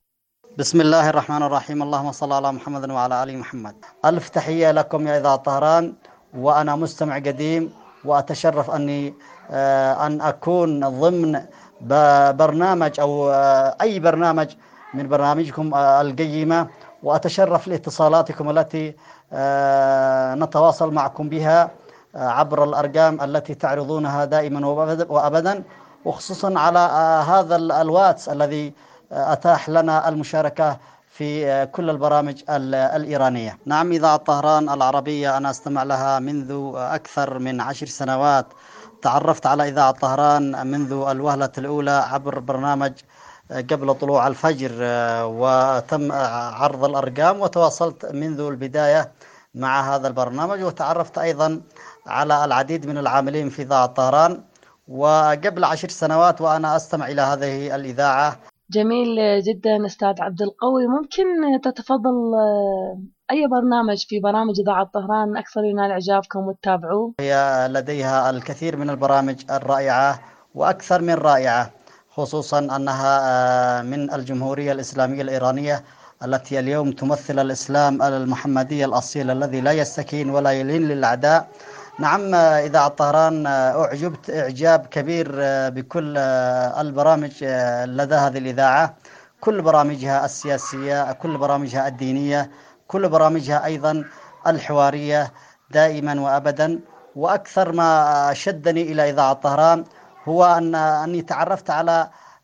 Speaker 15: بسم الله الرحمن الرحيم. اللهم صل على محمد وعلى آل محمد. ألف تحية لكم يا إذاعة طهران، وأنا مستمع قديم وأتشرف أن أكون ضمن برنامج أو أي برنامج من برنامجكم القيمة، وأتشرف لاتصالاتكم التي نتواصل معكم بها عبر الأرقام التي تعرضونها دائما وأبدا، وخصوصا على هذا الواتس الذي أتاح لنا المشاركة في كل البرامج الإيرانية. نعم، إذاعة طهران العربية أنا أستمع لها منذ أكثر من 10 سنوات. تعرفت على إذاعة طهران منذ الوهلة الأولى عبر برنامج قبل طلوع الفجر، وتم عرض الأرقام، وتواصلت منذ البداية مع هذا البرنامج، وتعرفت أيضا على العديد من العاملين في إذاعة طهران، وقبل 10 سنوات وأنا أستمع إلى هذه الإذاعة.
Speaker 14: جميل جدا أستاذ عبد القوي، ممكن تتفضل أي برنامج في برامج إذاعة طهران أكثر ينال إعجابكم وتتابعوه؟
Speaker 15: هي لديها الكثير من البرامج الرائعة وأكثر من رائعة، خصوصا أنها من الجمهورية الإسلامية الإيرانية التي اليوم تمثل الإسلام المحمدي الأصيل الذي لا يستكين ولا يلين للأعداء. نعم، إذاعة طهران أعجبت إعجاب كبير بكل البرامج لدى هذه الإذاعة، كل برامجها السياسية، كل برامجها الدينية، كل برامجها أيضا الحوارية دائما وأبدا. وأكثر ما شدني إلى إذاعة طهران هو أني تعرفت على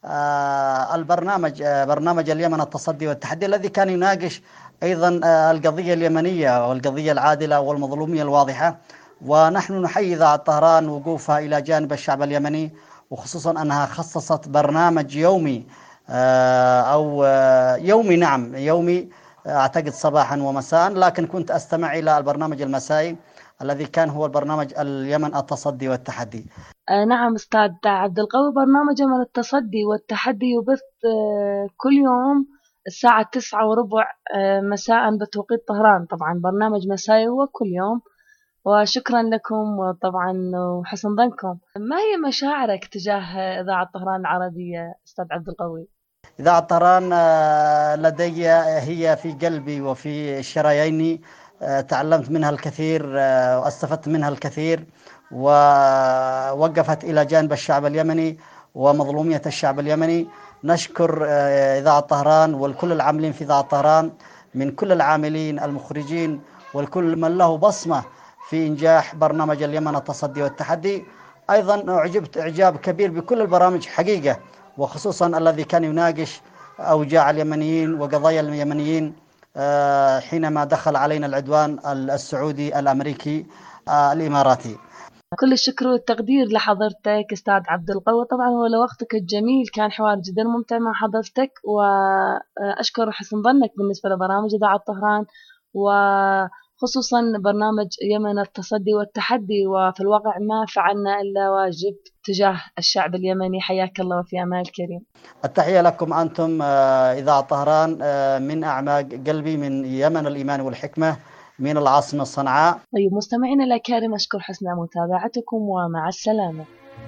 Speaker 15: برنامج اليمن التصدي والتحدي، الذي كان يناقش أيضا القضية اليمنية والقضية العادلة والمظلومية الواضحة. ونحن نحيي إذاعة طهران وقوفها إلى جانب الشعب اليمني، وخصوصا أنها خصصت برنامج يومي أو يومي، نعم يومي، أعتقد صباحا ومساء، لكن كنت أستمع إلى البرنامج المسائي الذي كان هو البرنامج اليمن التصدي والتحدي.
Speaker 14: نعم أستاذ عبد القوي، برنامج يمن التصدي والتحدي يبث كل يوم الساعة 9:15 مساء بتوقيت طهران، طبعا برنامج مسائي هو كل يوم. وشكرا لكم طبعا وحسن ظنكم. ما هي مشاعرك تجاه إذاعة طهران العربية أستاذ عبد القوي؟
Speaker 15: إذاعة طهران لدي هي في قلبي وفي شراييني، تعلمت منها الكثير واستفدت منها الكثير، ووقفت إلى جانب الشعب اليمني ومظلومية الشعب اليمني. نشكر إذاعة طهران والكل العاملين في إذاعة طهران، من كل العاملين المخرجين والكل من له بصمة في إنجاح برنامج اليمن التصدي والتحدي. أيضا أعجبت إعجاب كبير بكل البرامج حقيقة، وخصوصا الذي كان يناقش أوجاع اليمنيين وقضايا اليمنيين حينما دخل علينا العدوان السعودي الأمريكي الإماراتي.
Speaker 14: كل الشكر والتقدير لحضرتك أستاذ عبد القوي، طبعا ولوقتك الجميل، كان حوار جدا ممتع مع حضرتك، وأشكر حسن ظنك بالنسبة لبرامج إذاعة طهران، وخصوصا برنامج يمن التصدي والتحدي. وفي الواقع ما فعلنا إلا واجب تجاه الشعب اليمني. حياك الله وفي أمان الكريم.
Speaker 15: التحية لكم أنتم إذاعة طهران من أعماق قلبي، من يمن الإيمان والحكمة، من العاصمة صنعاء.
Speaker 14: طيب مستمعينا الأكارم، أشكر حسن متابعتكم ومع السلامة.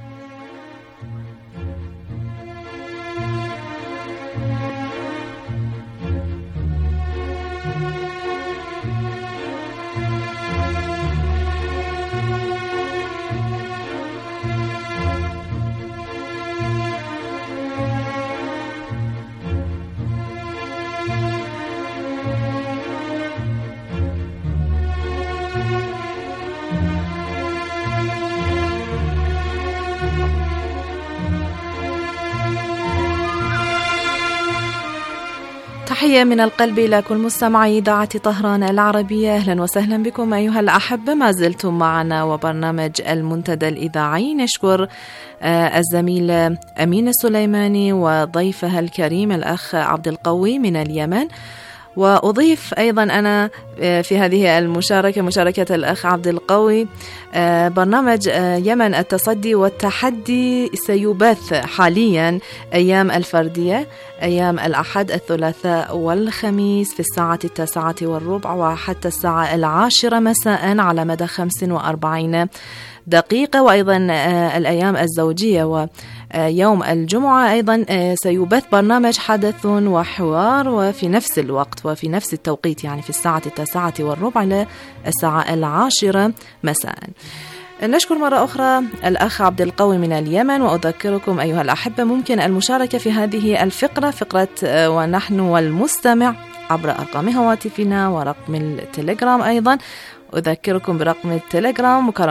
Speaker 9: تحية من القلب إلى كل مستمعي إذاعة طهران العربية. أهلا وسهلا بكم أيها الأحبة، ما زلتم معنا وبرنامج المنتدى الإذاعي. نشكر الزميل أمين السليماني وضيفها الكريم الأخ عبد القوي من اليمن. وأضيف أيضا أنا في هذه المشاركة مشاركة الأخ عبد القوي، برنامج يمن التصدي والتحدي سيبث حاليا أيام الفردية، أيام الأحد الثلاثاء والخميس في الساعة 9:15 وحتى الساعة 10 مساء على مدى 45 دقيقة. وأيضا الأيام الزوجية ويوم الجمعة أيضا سيبث برنامج حدث وحوار، وفي نفس الوقت وفي نفس التوقيت، يعني في الساعة 9:15 إلى الساعة 10 مساء. نشكر مرة أخرى الأخ عبد القوي من اليمن، وأذكركم أيها الأحبة ممكن المشاركة في هذه الفقرة، فقرة ونحن والمستمع، عبر أرقام هواتفنا ورقم التليجرام. أيضا أذكركم برقم التليجرام مكرر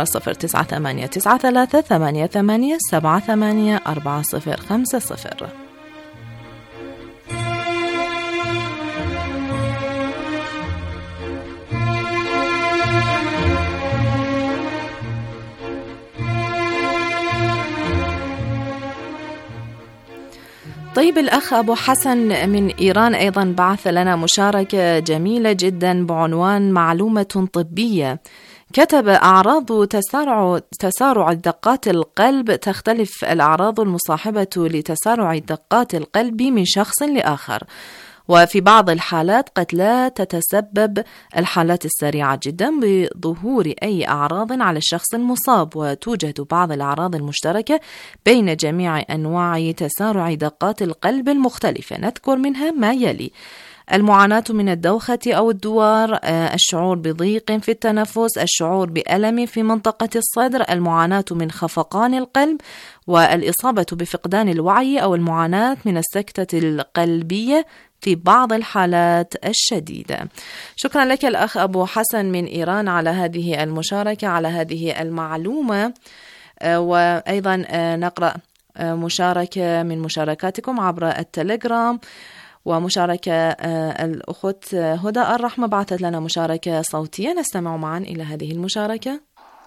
Speaker 9: 098938784050. طيب، الأخ أبو حسن من إيران أيضا بعث لنا مشاركة جميلة جدا بعنوان معلومة طبية. كتب: أعراض تسارع دقات القلب تختلف الأعراض المصاحبة لتسارع دقات القلب من شخص لآخر، وفي بعض الحالات قد لا تتسبب الحالات السريعة جدا بظهور أي أعراض على الشخص المصاب، وتوجد بعض الأعراض المشتركة بين جميع أنواع تسارع دقات القلب المختلفة. نذكر منها ما يلي: المعاناة من الدوخة أو الدوار، الشعور بضيق في التنفس، الشعور بألم في منطقة الصدر، المعاناة من خفقان القلب، والإصابة بفقدان الوعي أو المعاناة من السكتة القلبية في بعض الحالات الشديدة. شكرا لك الأخ أبو حسن من إيران على هذه المشاركة، على هذه المعلومة. وأيضا نقرأ مشاركة من مشاركاتكم عبر التليجرام، ومشاركة الأخت هدى الرحمة بعثت لنا مشاركة صوتية، نستمع معا إلى هذه المشاركة.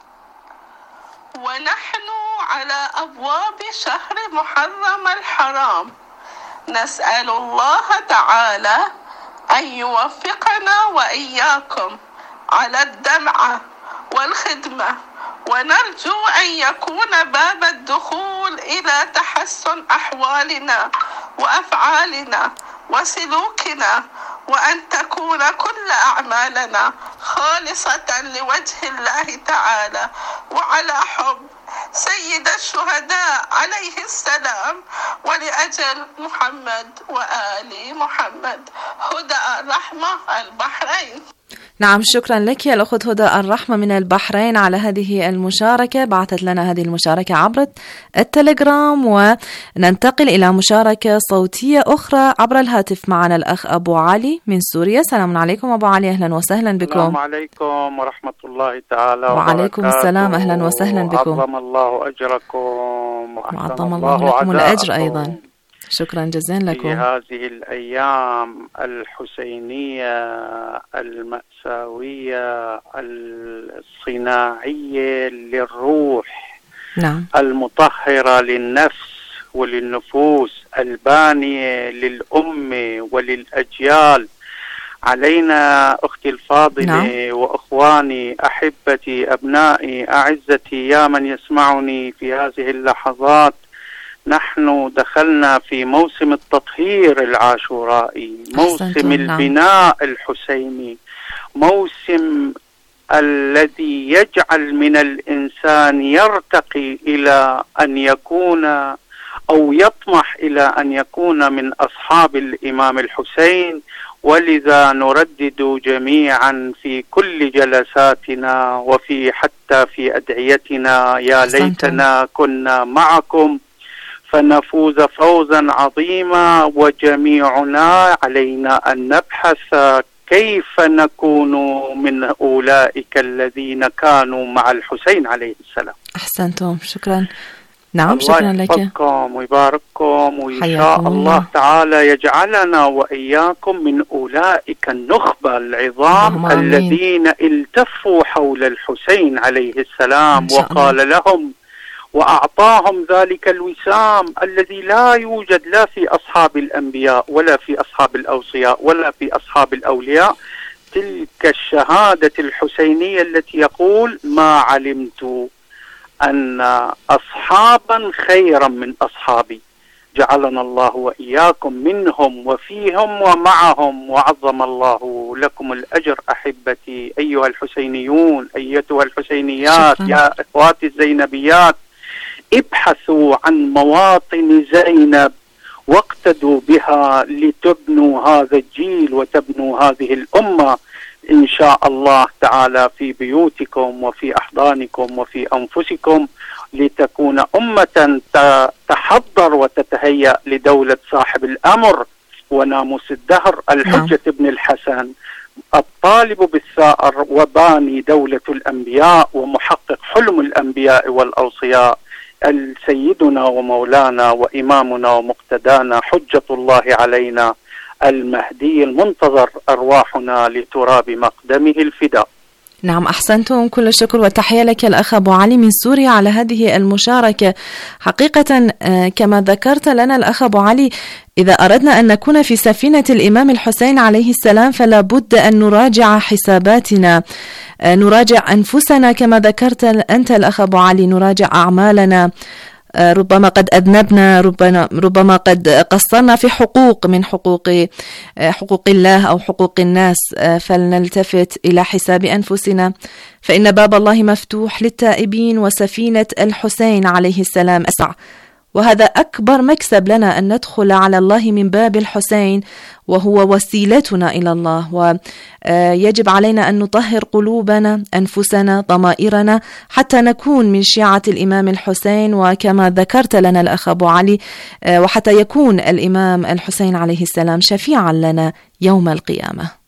Speaker 16: ونحن على أبواب شهر محرم الحرام، نسأل الله تعالى أن يوفقنا وإياكم على الدمعة والخدمة، ونرجو أن يكون باب الدخول إلى تحسن أحوالنا وأفعالنا وسلوكنا، وأن تكون كل أعمالنا خالصة لوجه الله تعالى وعلى حب سيد الشهداء عليه السلام، ولأجل محمد وآل محمد. هدى الرحمة، البحرين.
Speaker 9: نعم، شكرا لك يا الأخت هدى الرحمة من البحرين على هذه المشاركة. بعثت لنا هذه المشاركة عبر التليجرام، وننتقل إلى مشاركة صوتية أخرى عبر الهاتف. معنا الأخ أبو علي من سوريا. السلام عليكم أبو علي، أهلا وسهلا بكم.
Speaker 17: السلام عليكم ورحمة الله تعالى
Speaker 9: وعليكم السلام، أهلا وسهلا بكم.
Speaker 17: عظم الله أجركم
Speaker 9: وعظم الله لكم الأجر أيضا. شكرا جزيلا لكم.
Speaker 17: في هذه الأيام الحسينية المأساوية الصناعية للروح،
Speaker 9: نعم،
Speaker 17: المطهرة للنفس وللنفوس، البانية للأمة وللأجيال، علينا أختي الفاضلة، نعم، وأخواني أحبتي أبنائي أعزتي، يا من يسمعني في هذه اللحظات، نحن دخلنا في موسم التطهير العاشورائي، موسم البناء الحسيني، موسم الذي يجعل من الإنسان يرتقي إلى أن يكون أو يطمح إلى أن يكون من أصحاب الإمام الحسين. ولذا نردد جميعا في كل جلساتنا وفي حتى في أدعيتنا: يا ليتنا كنا معكم فنفوز فوزا عظيما، وجميعنا علينا أن نبحث كيف نكون من أولئك الذين كانوا مع الحسين عليه السلام.
Speaker 9: أحسنتم، شكرا. نعم، شكرا لك.
Speaker 17: الله يحفظكم ويبارككم، وإن شاء الله تعالى يجعلنا وإياكم من أولئك النخبة العظام الذين التفوا حول الحسين عليه السلام، وقال لهم وأعطاهم ذلك الوسام الذي لا يوجد لا في أصحاب الأنبياء ولا في أصحاب الأوصياء ولا في أصحاب الأولياء، تلك الشهادة الحسينية التي يقول: ما علمت أن أصحابا خيرا من أصحابي، جعلنا الله وإياكم منهم وفيهم ومعهم، وعظم الله لكم الأجر. أحبتي أيها الحسينيون، أيتها الحسينيات، يا إخواتي الزينبيات، ابحثوا عن مواطن زينب واقتدوا بها لتبنوا هذا الجيل وتبنوا هذه الأمة إن شاء الله تعالى في بيوتكم وفي أحضانكم وفي أنفسكم، لتكون أمة تحضر وتتهيأ لدولة صاحب الأمر وناموس الدهر الحجة ابن الحسن، الطالب بالثائر وباني دولة الأنبياء ومحقق حلم الأنبياء والأوصياء، سيدنا ومولانا وإمامنا ومقتدانا حجة الله علينا المهدي المنتظر، أرواحنا لتراب مقدمه الفداء.
Speaker 9: نعم، أحسنتم، كل الشكر والتحية لك الأخ أبو علي من سوريا على هذه المشاركة. حقيقة كما ذكرت لنا الأخ أبو علي، إذا أردنا أن نكون في سفينة الإمام الحسين عليه السلام فلا بد أن نراجع حساباتنا، نراجع أنفسنا كما ذكرت أنت الأخ أبو علي، نراجع أعمالنا، ربما قد أذنبنا، ربما قد قصرنا في حقوق من حقوق الله أو حقوق الناس، فلنلتفت إلى حساب أنفسنا، فإن باب الله مفتوح للتائبين وسفينة الحسين عليه السلام أسع، وهذا أكبر مكسب لنا أن ندخل على الله من باب الحسين وهو وسيلتنا إلى الله. ويجب علينا أن نطهر قلوبنا، أنفسنا، ضمائرنا، حتى نكون من شيعة الإمام الحسين، وكما ذكرت لنا الأخ أبو علي، وحتى يكون الإمام الحسين عليه السلام شفيعا لنا يوم القيامة.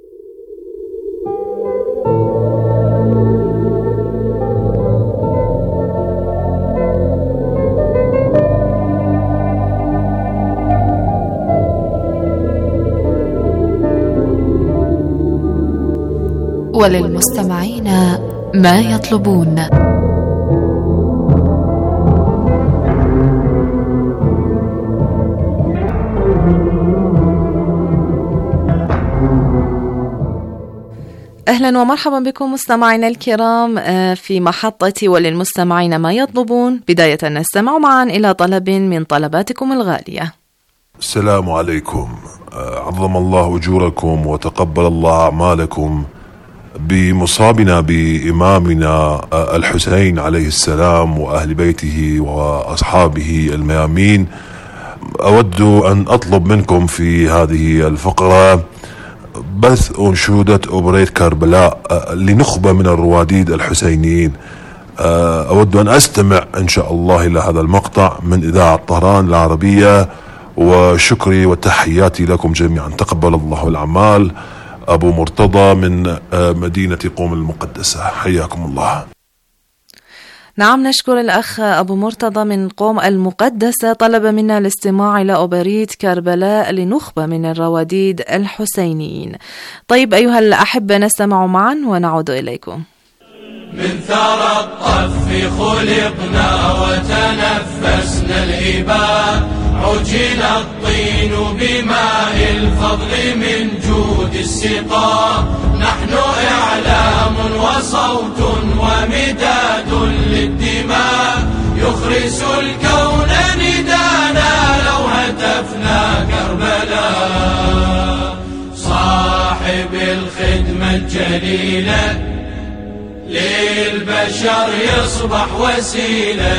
Speaker 12: وللمستمعين ما يطلبون.
Speaker 9: أهلا ومرحبا بكم مستمعينا الكرام في محطة وللمستمعين ما يطلبون. بداية نستمع معا إلى طلب من طلباتكم الغالية.
Speaker 18: السلام عليكم، عظم الله أجوركم وتقبل الله أعمالكم بمصابنا بإمامنا الحسين عليه السلام وأهل بيته وأصحابه الميامين. أود أن أطلب منكم في هذه الفقرة بث أنشودة أوبريت كربلاء لنخبة من الرواديد الحسينيين. أود أن أستمع إن شاء الله إلى هذا المقطع من إذاعة طهران العربية، وشكري وتحياتي لكم جميعا. تقبل الله الأعمال. أبو مرتضى من مدينة قوم المقدسة، حياكم الله.
Speaker 9: نعم، نشكر الأخ أبو مرتضى من قوم المقدسة، طلب منا الاستماع إلى أوبريت كربلاء لنخبة من الرواديد الحسينيين. طيب أيها الأحبة، نستمع معا ونعود إليكم.
Speaker 19: من ثرى الطف خلقنا وتنفسنا الإباء، عجن الطين بماء الفضل من جود السقاء، نحن إعلام وصوت ومداد للدماء، يخرس الكون ندانا لو هتفنا كربلاء، صاحب الخدمة الجليلة للبشر يصبح وسيلة،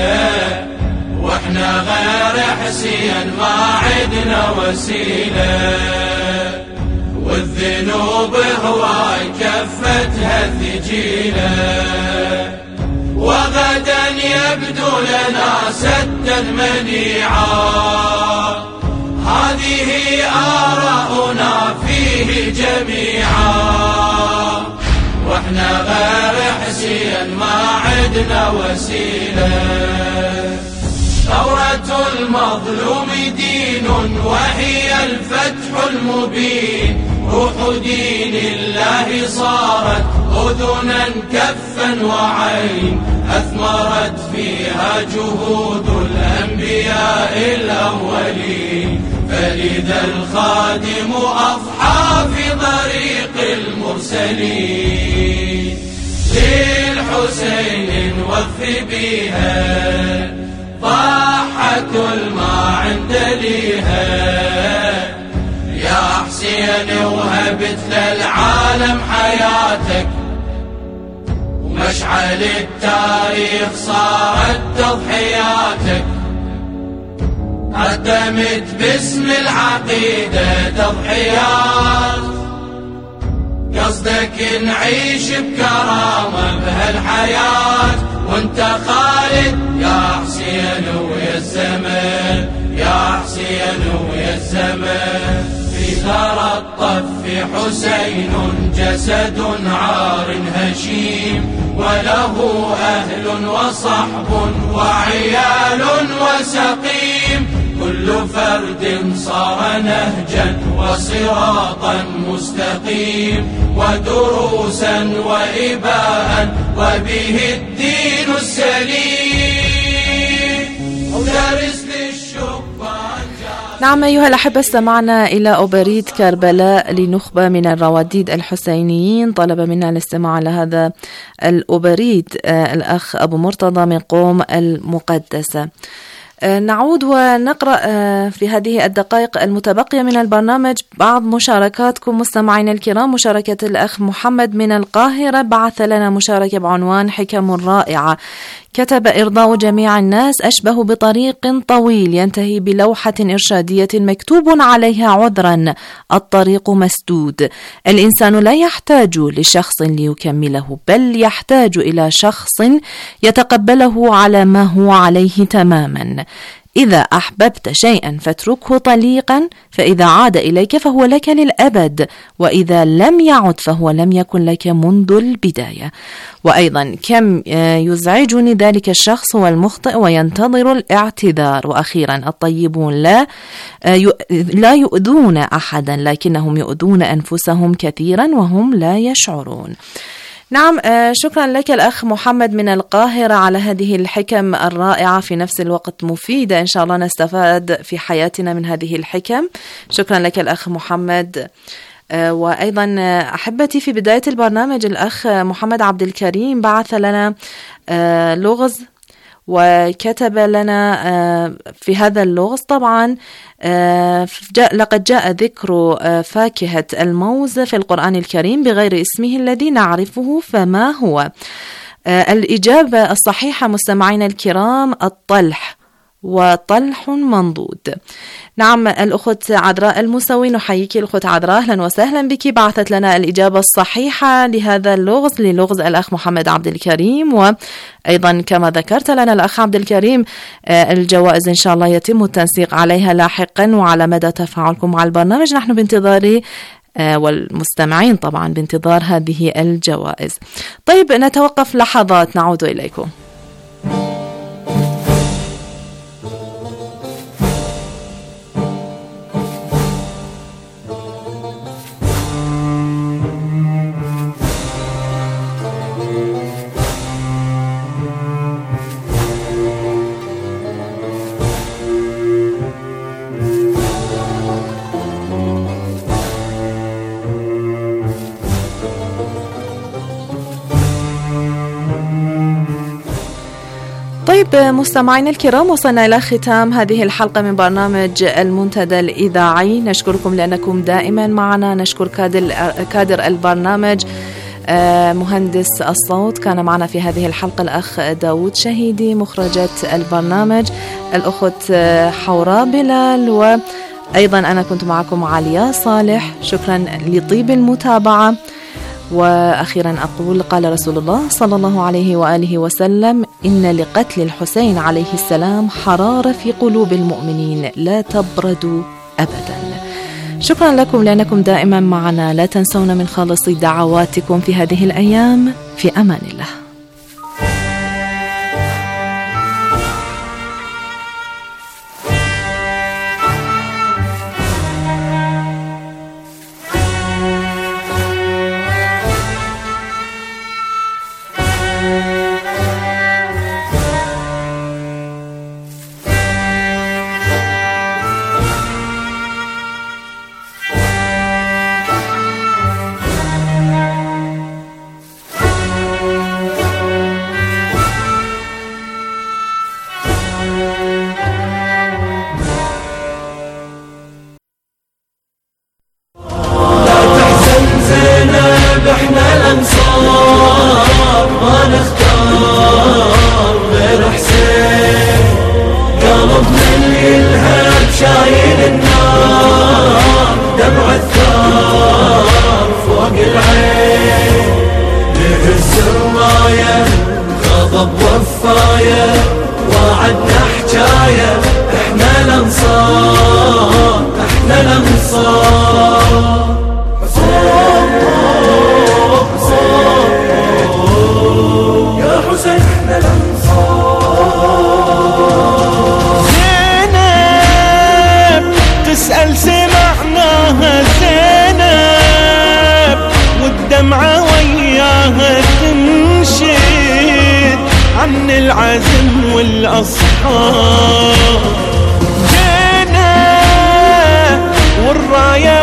Speaker 19: واحنا غير حسين ما عدنا وسيلة، والذنوب هواي كفتها الثجيلة، وغدا يبدو لنا سدا منيعا، هذه آراؤنا فيه جميعا، واحنا غير حسين ما عدنا وسيلة، ثورة المظلوم دين وهي الفتح المبين، روح دين الله صارت أذنا كفا وعين، أثمرت فيها جهود الأنبياء الأولين، فإذا الخادم أضحى في طريق المرسلين، للحسين وفي بها ضاحت الماء ليها يا حسين، وهبت للعالم حياتك، ومشعل التاريخ صارت تضحياتك. قدمت باسم العقيدة تضحيات، قصدك نعيش بكرامة بهالحياة، وانت خالد يا حسين ويا الزمن، يا حسين ويا الزمن. في ثرى الطف حسين جسد عار هشيم، وله أهل وصحب وعيال وسقيم، كل فرد صار نهجا وصراطا مستقيم، ودروسا وإباء وبه الدين السليم، ودرس للشبان.
Speaker 9: نعم أيها الأحبة، استمعنا إلى أوبريت كربلاء لنخبة من الرواديد الحسينيين. طلب منا الاستماع على هذا الأوبريت الأخ أبو مرتضى من قوم المقدسة. نعود ونقرأ في هذه الدقائق المتبقية من البرنامج بعض مشاركاتكم مستمعين الكرام. مشاركة الأخ محمد من القاهرة بعث لنا مشاركة بعنوان حكم رائعة. كتب: إرضاء جميع الناس أشبه بطريق طويل ينتهي بلوحة إرشادية مكتوب عليها عذرا: الطريق مسدود. الإنسان لا يحتاج لشخص ليكمله، بل يحتاج إلى شخص يتقبله على ما هو عليه تماما. إذا أحببت شيئا فاتركه طليقا، فإذا عاد إليك فهو لك للأبد، وإذا لم يعد فهو لم يكن لك منذ البداية. وأيضا كم يزعجني ذلك الشخص والمخطئ وينتظر الاعتذار. وأخيرا الطيبون لا يؤذون أحدا، لكنهم يؤذون أنفسهم كثيرا وهم لا يشعرون. نعم، شكرا لك الأخ محمد من القاهرة على هذه الحكم الرائعة، في نفس الوقت مفيدة. إن شاء الله نستفاد في حياتنا من هذه الحكم. شكرا لك الأخ محمد. وأيضا أحبتي، في بداية البرنامج الأخ محمد عبد الكريم بعث لنا لغز، وكتب لنا في هذا اللغز طبعا لقد جاء ذكر فاكهة الموز في القرآن الكريم بغير اسمه الذي نعرفه، فما هو؟ الإجابة الصحيحة مستمعين الكرام الطلح، وطلح منضود. نعم، الأخت عذراء الموسوي، نحييك الأخت عذراء، أهلا وسهلا بك. بعثت لنا الإجابة الصحيحة لهذا اللغز، للغز الأخ محمد عبد الكريم. وأيضا كما ذكرت لنا الأخ عبد الكريم، الجوائز إن شاء الله يتم التنسيق عليها لاحقا، وعلى مدى تفاعلكم مع البرنامج نحن بانتظار والمستمعين طبعا بانتظار هذه الجوائز. طيب، نتوقف لحظات، نعود إليكم. طيب مستمعينا الكرام، وصلنا إلى ختام هذه الحلقة من برنامج المنتدى الإذاعي. نشكركم لأنكم دائما معنا. نشكر كادر البرنامج، مهندس الصوت كان معنا في هذه الحلقة الأخ داود شهيدي، مخرجة البرنامج الأخت حوراء بلال، وأيضا أنا كنت معكم عليا صالح. شكرا لطيب المتابعة. وأخيرا أقول: قال رسول الله صلى الله عليه وآله وسلم: إن لقتل الحسين عليه السلام حرارة في قلوب المؤمنين لا تبرد أبدا. شكرا لكم لأنكم دائما معنا. لا تنسونا من خالص دعواتكم في هذه الأيام. في أمان الله.
Speaker 1: طب وفاية وعدنا حجاية، احنا الانصار احنا الانصار. يا حسين احنا الانصار.
Speaker 20: زينب تسأل سمعناها زينب، والدمعة وياها تنشد عن العزم والأصحاب. زينب والراية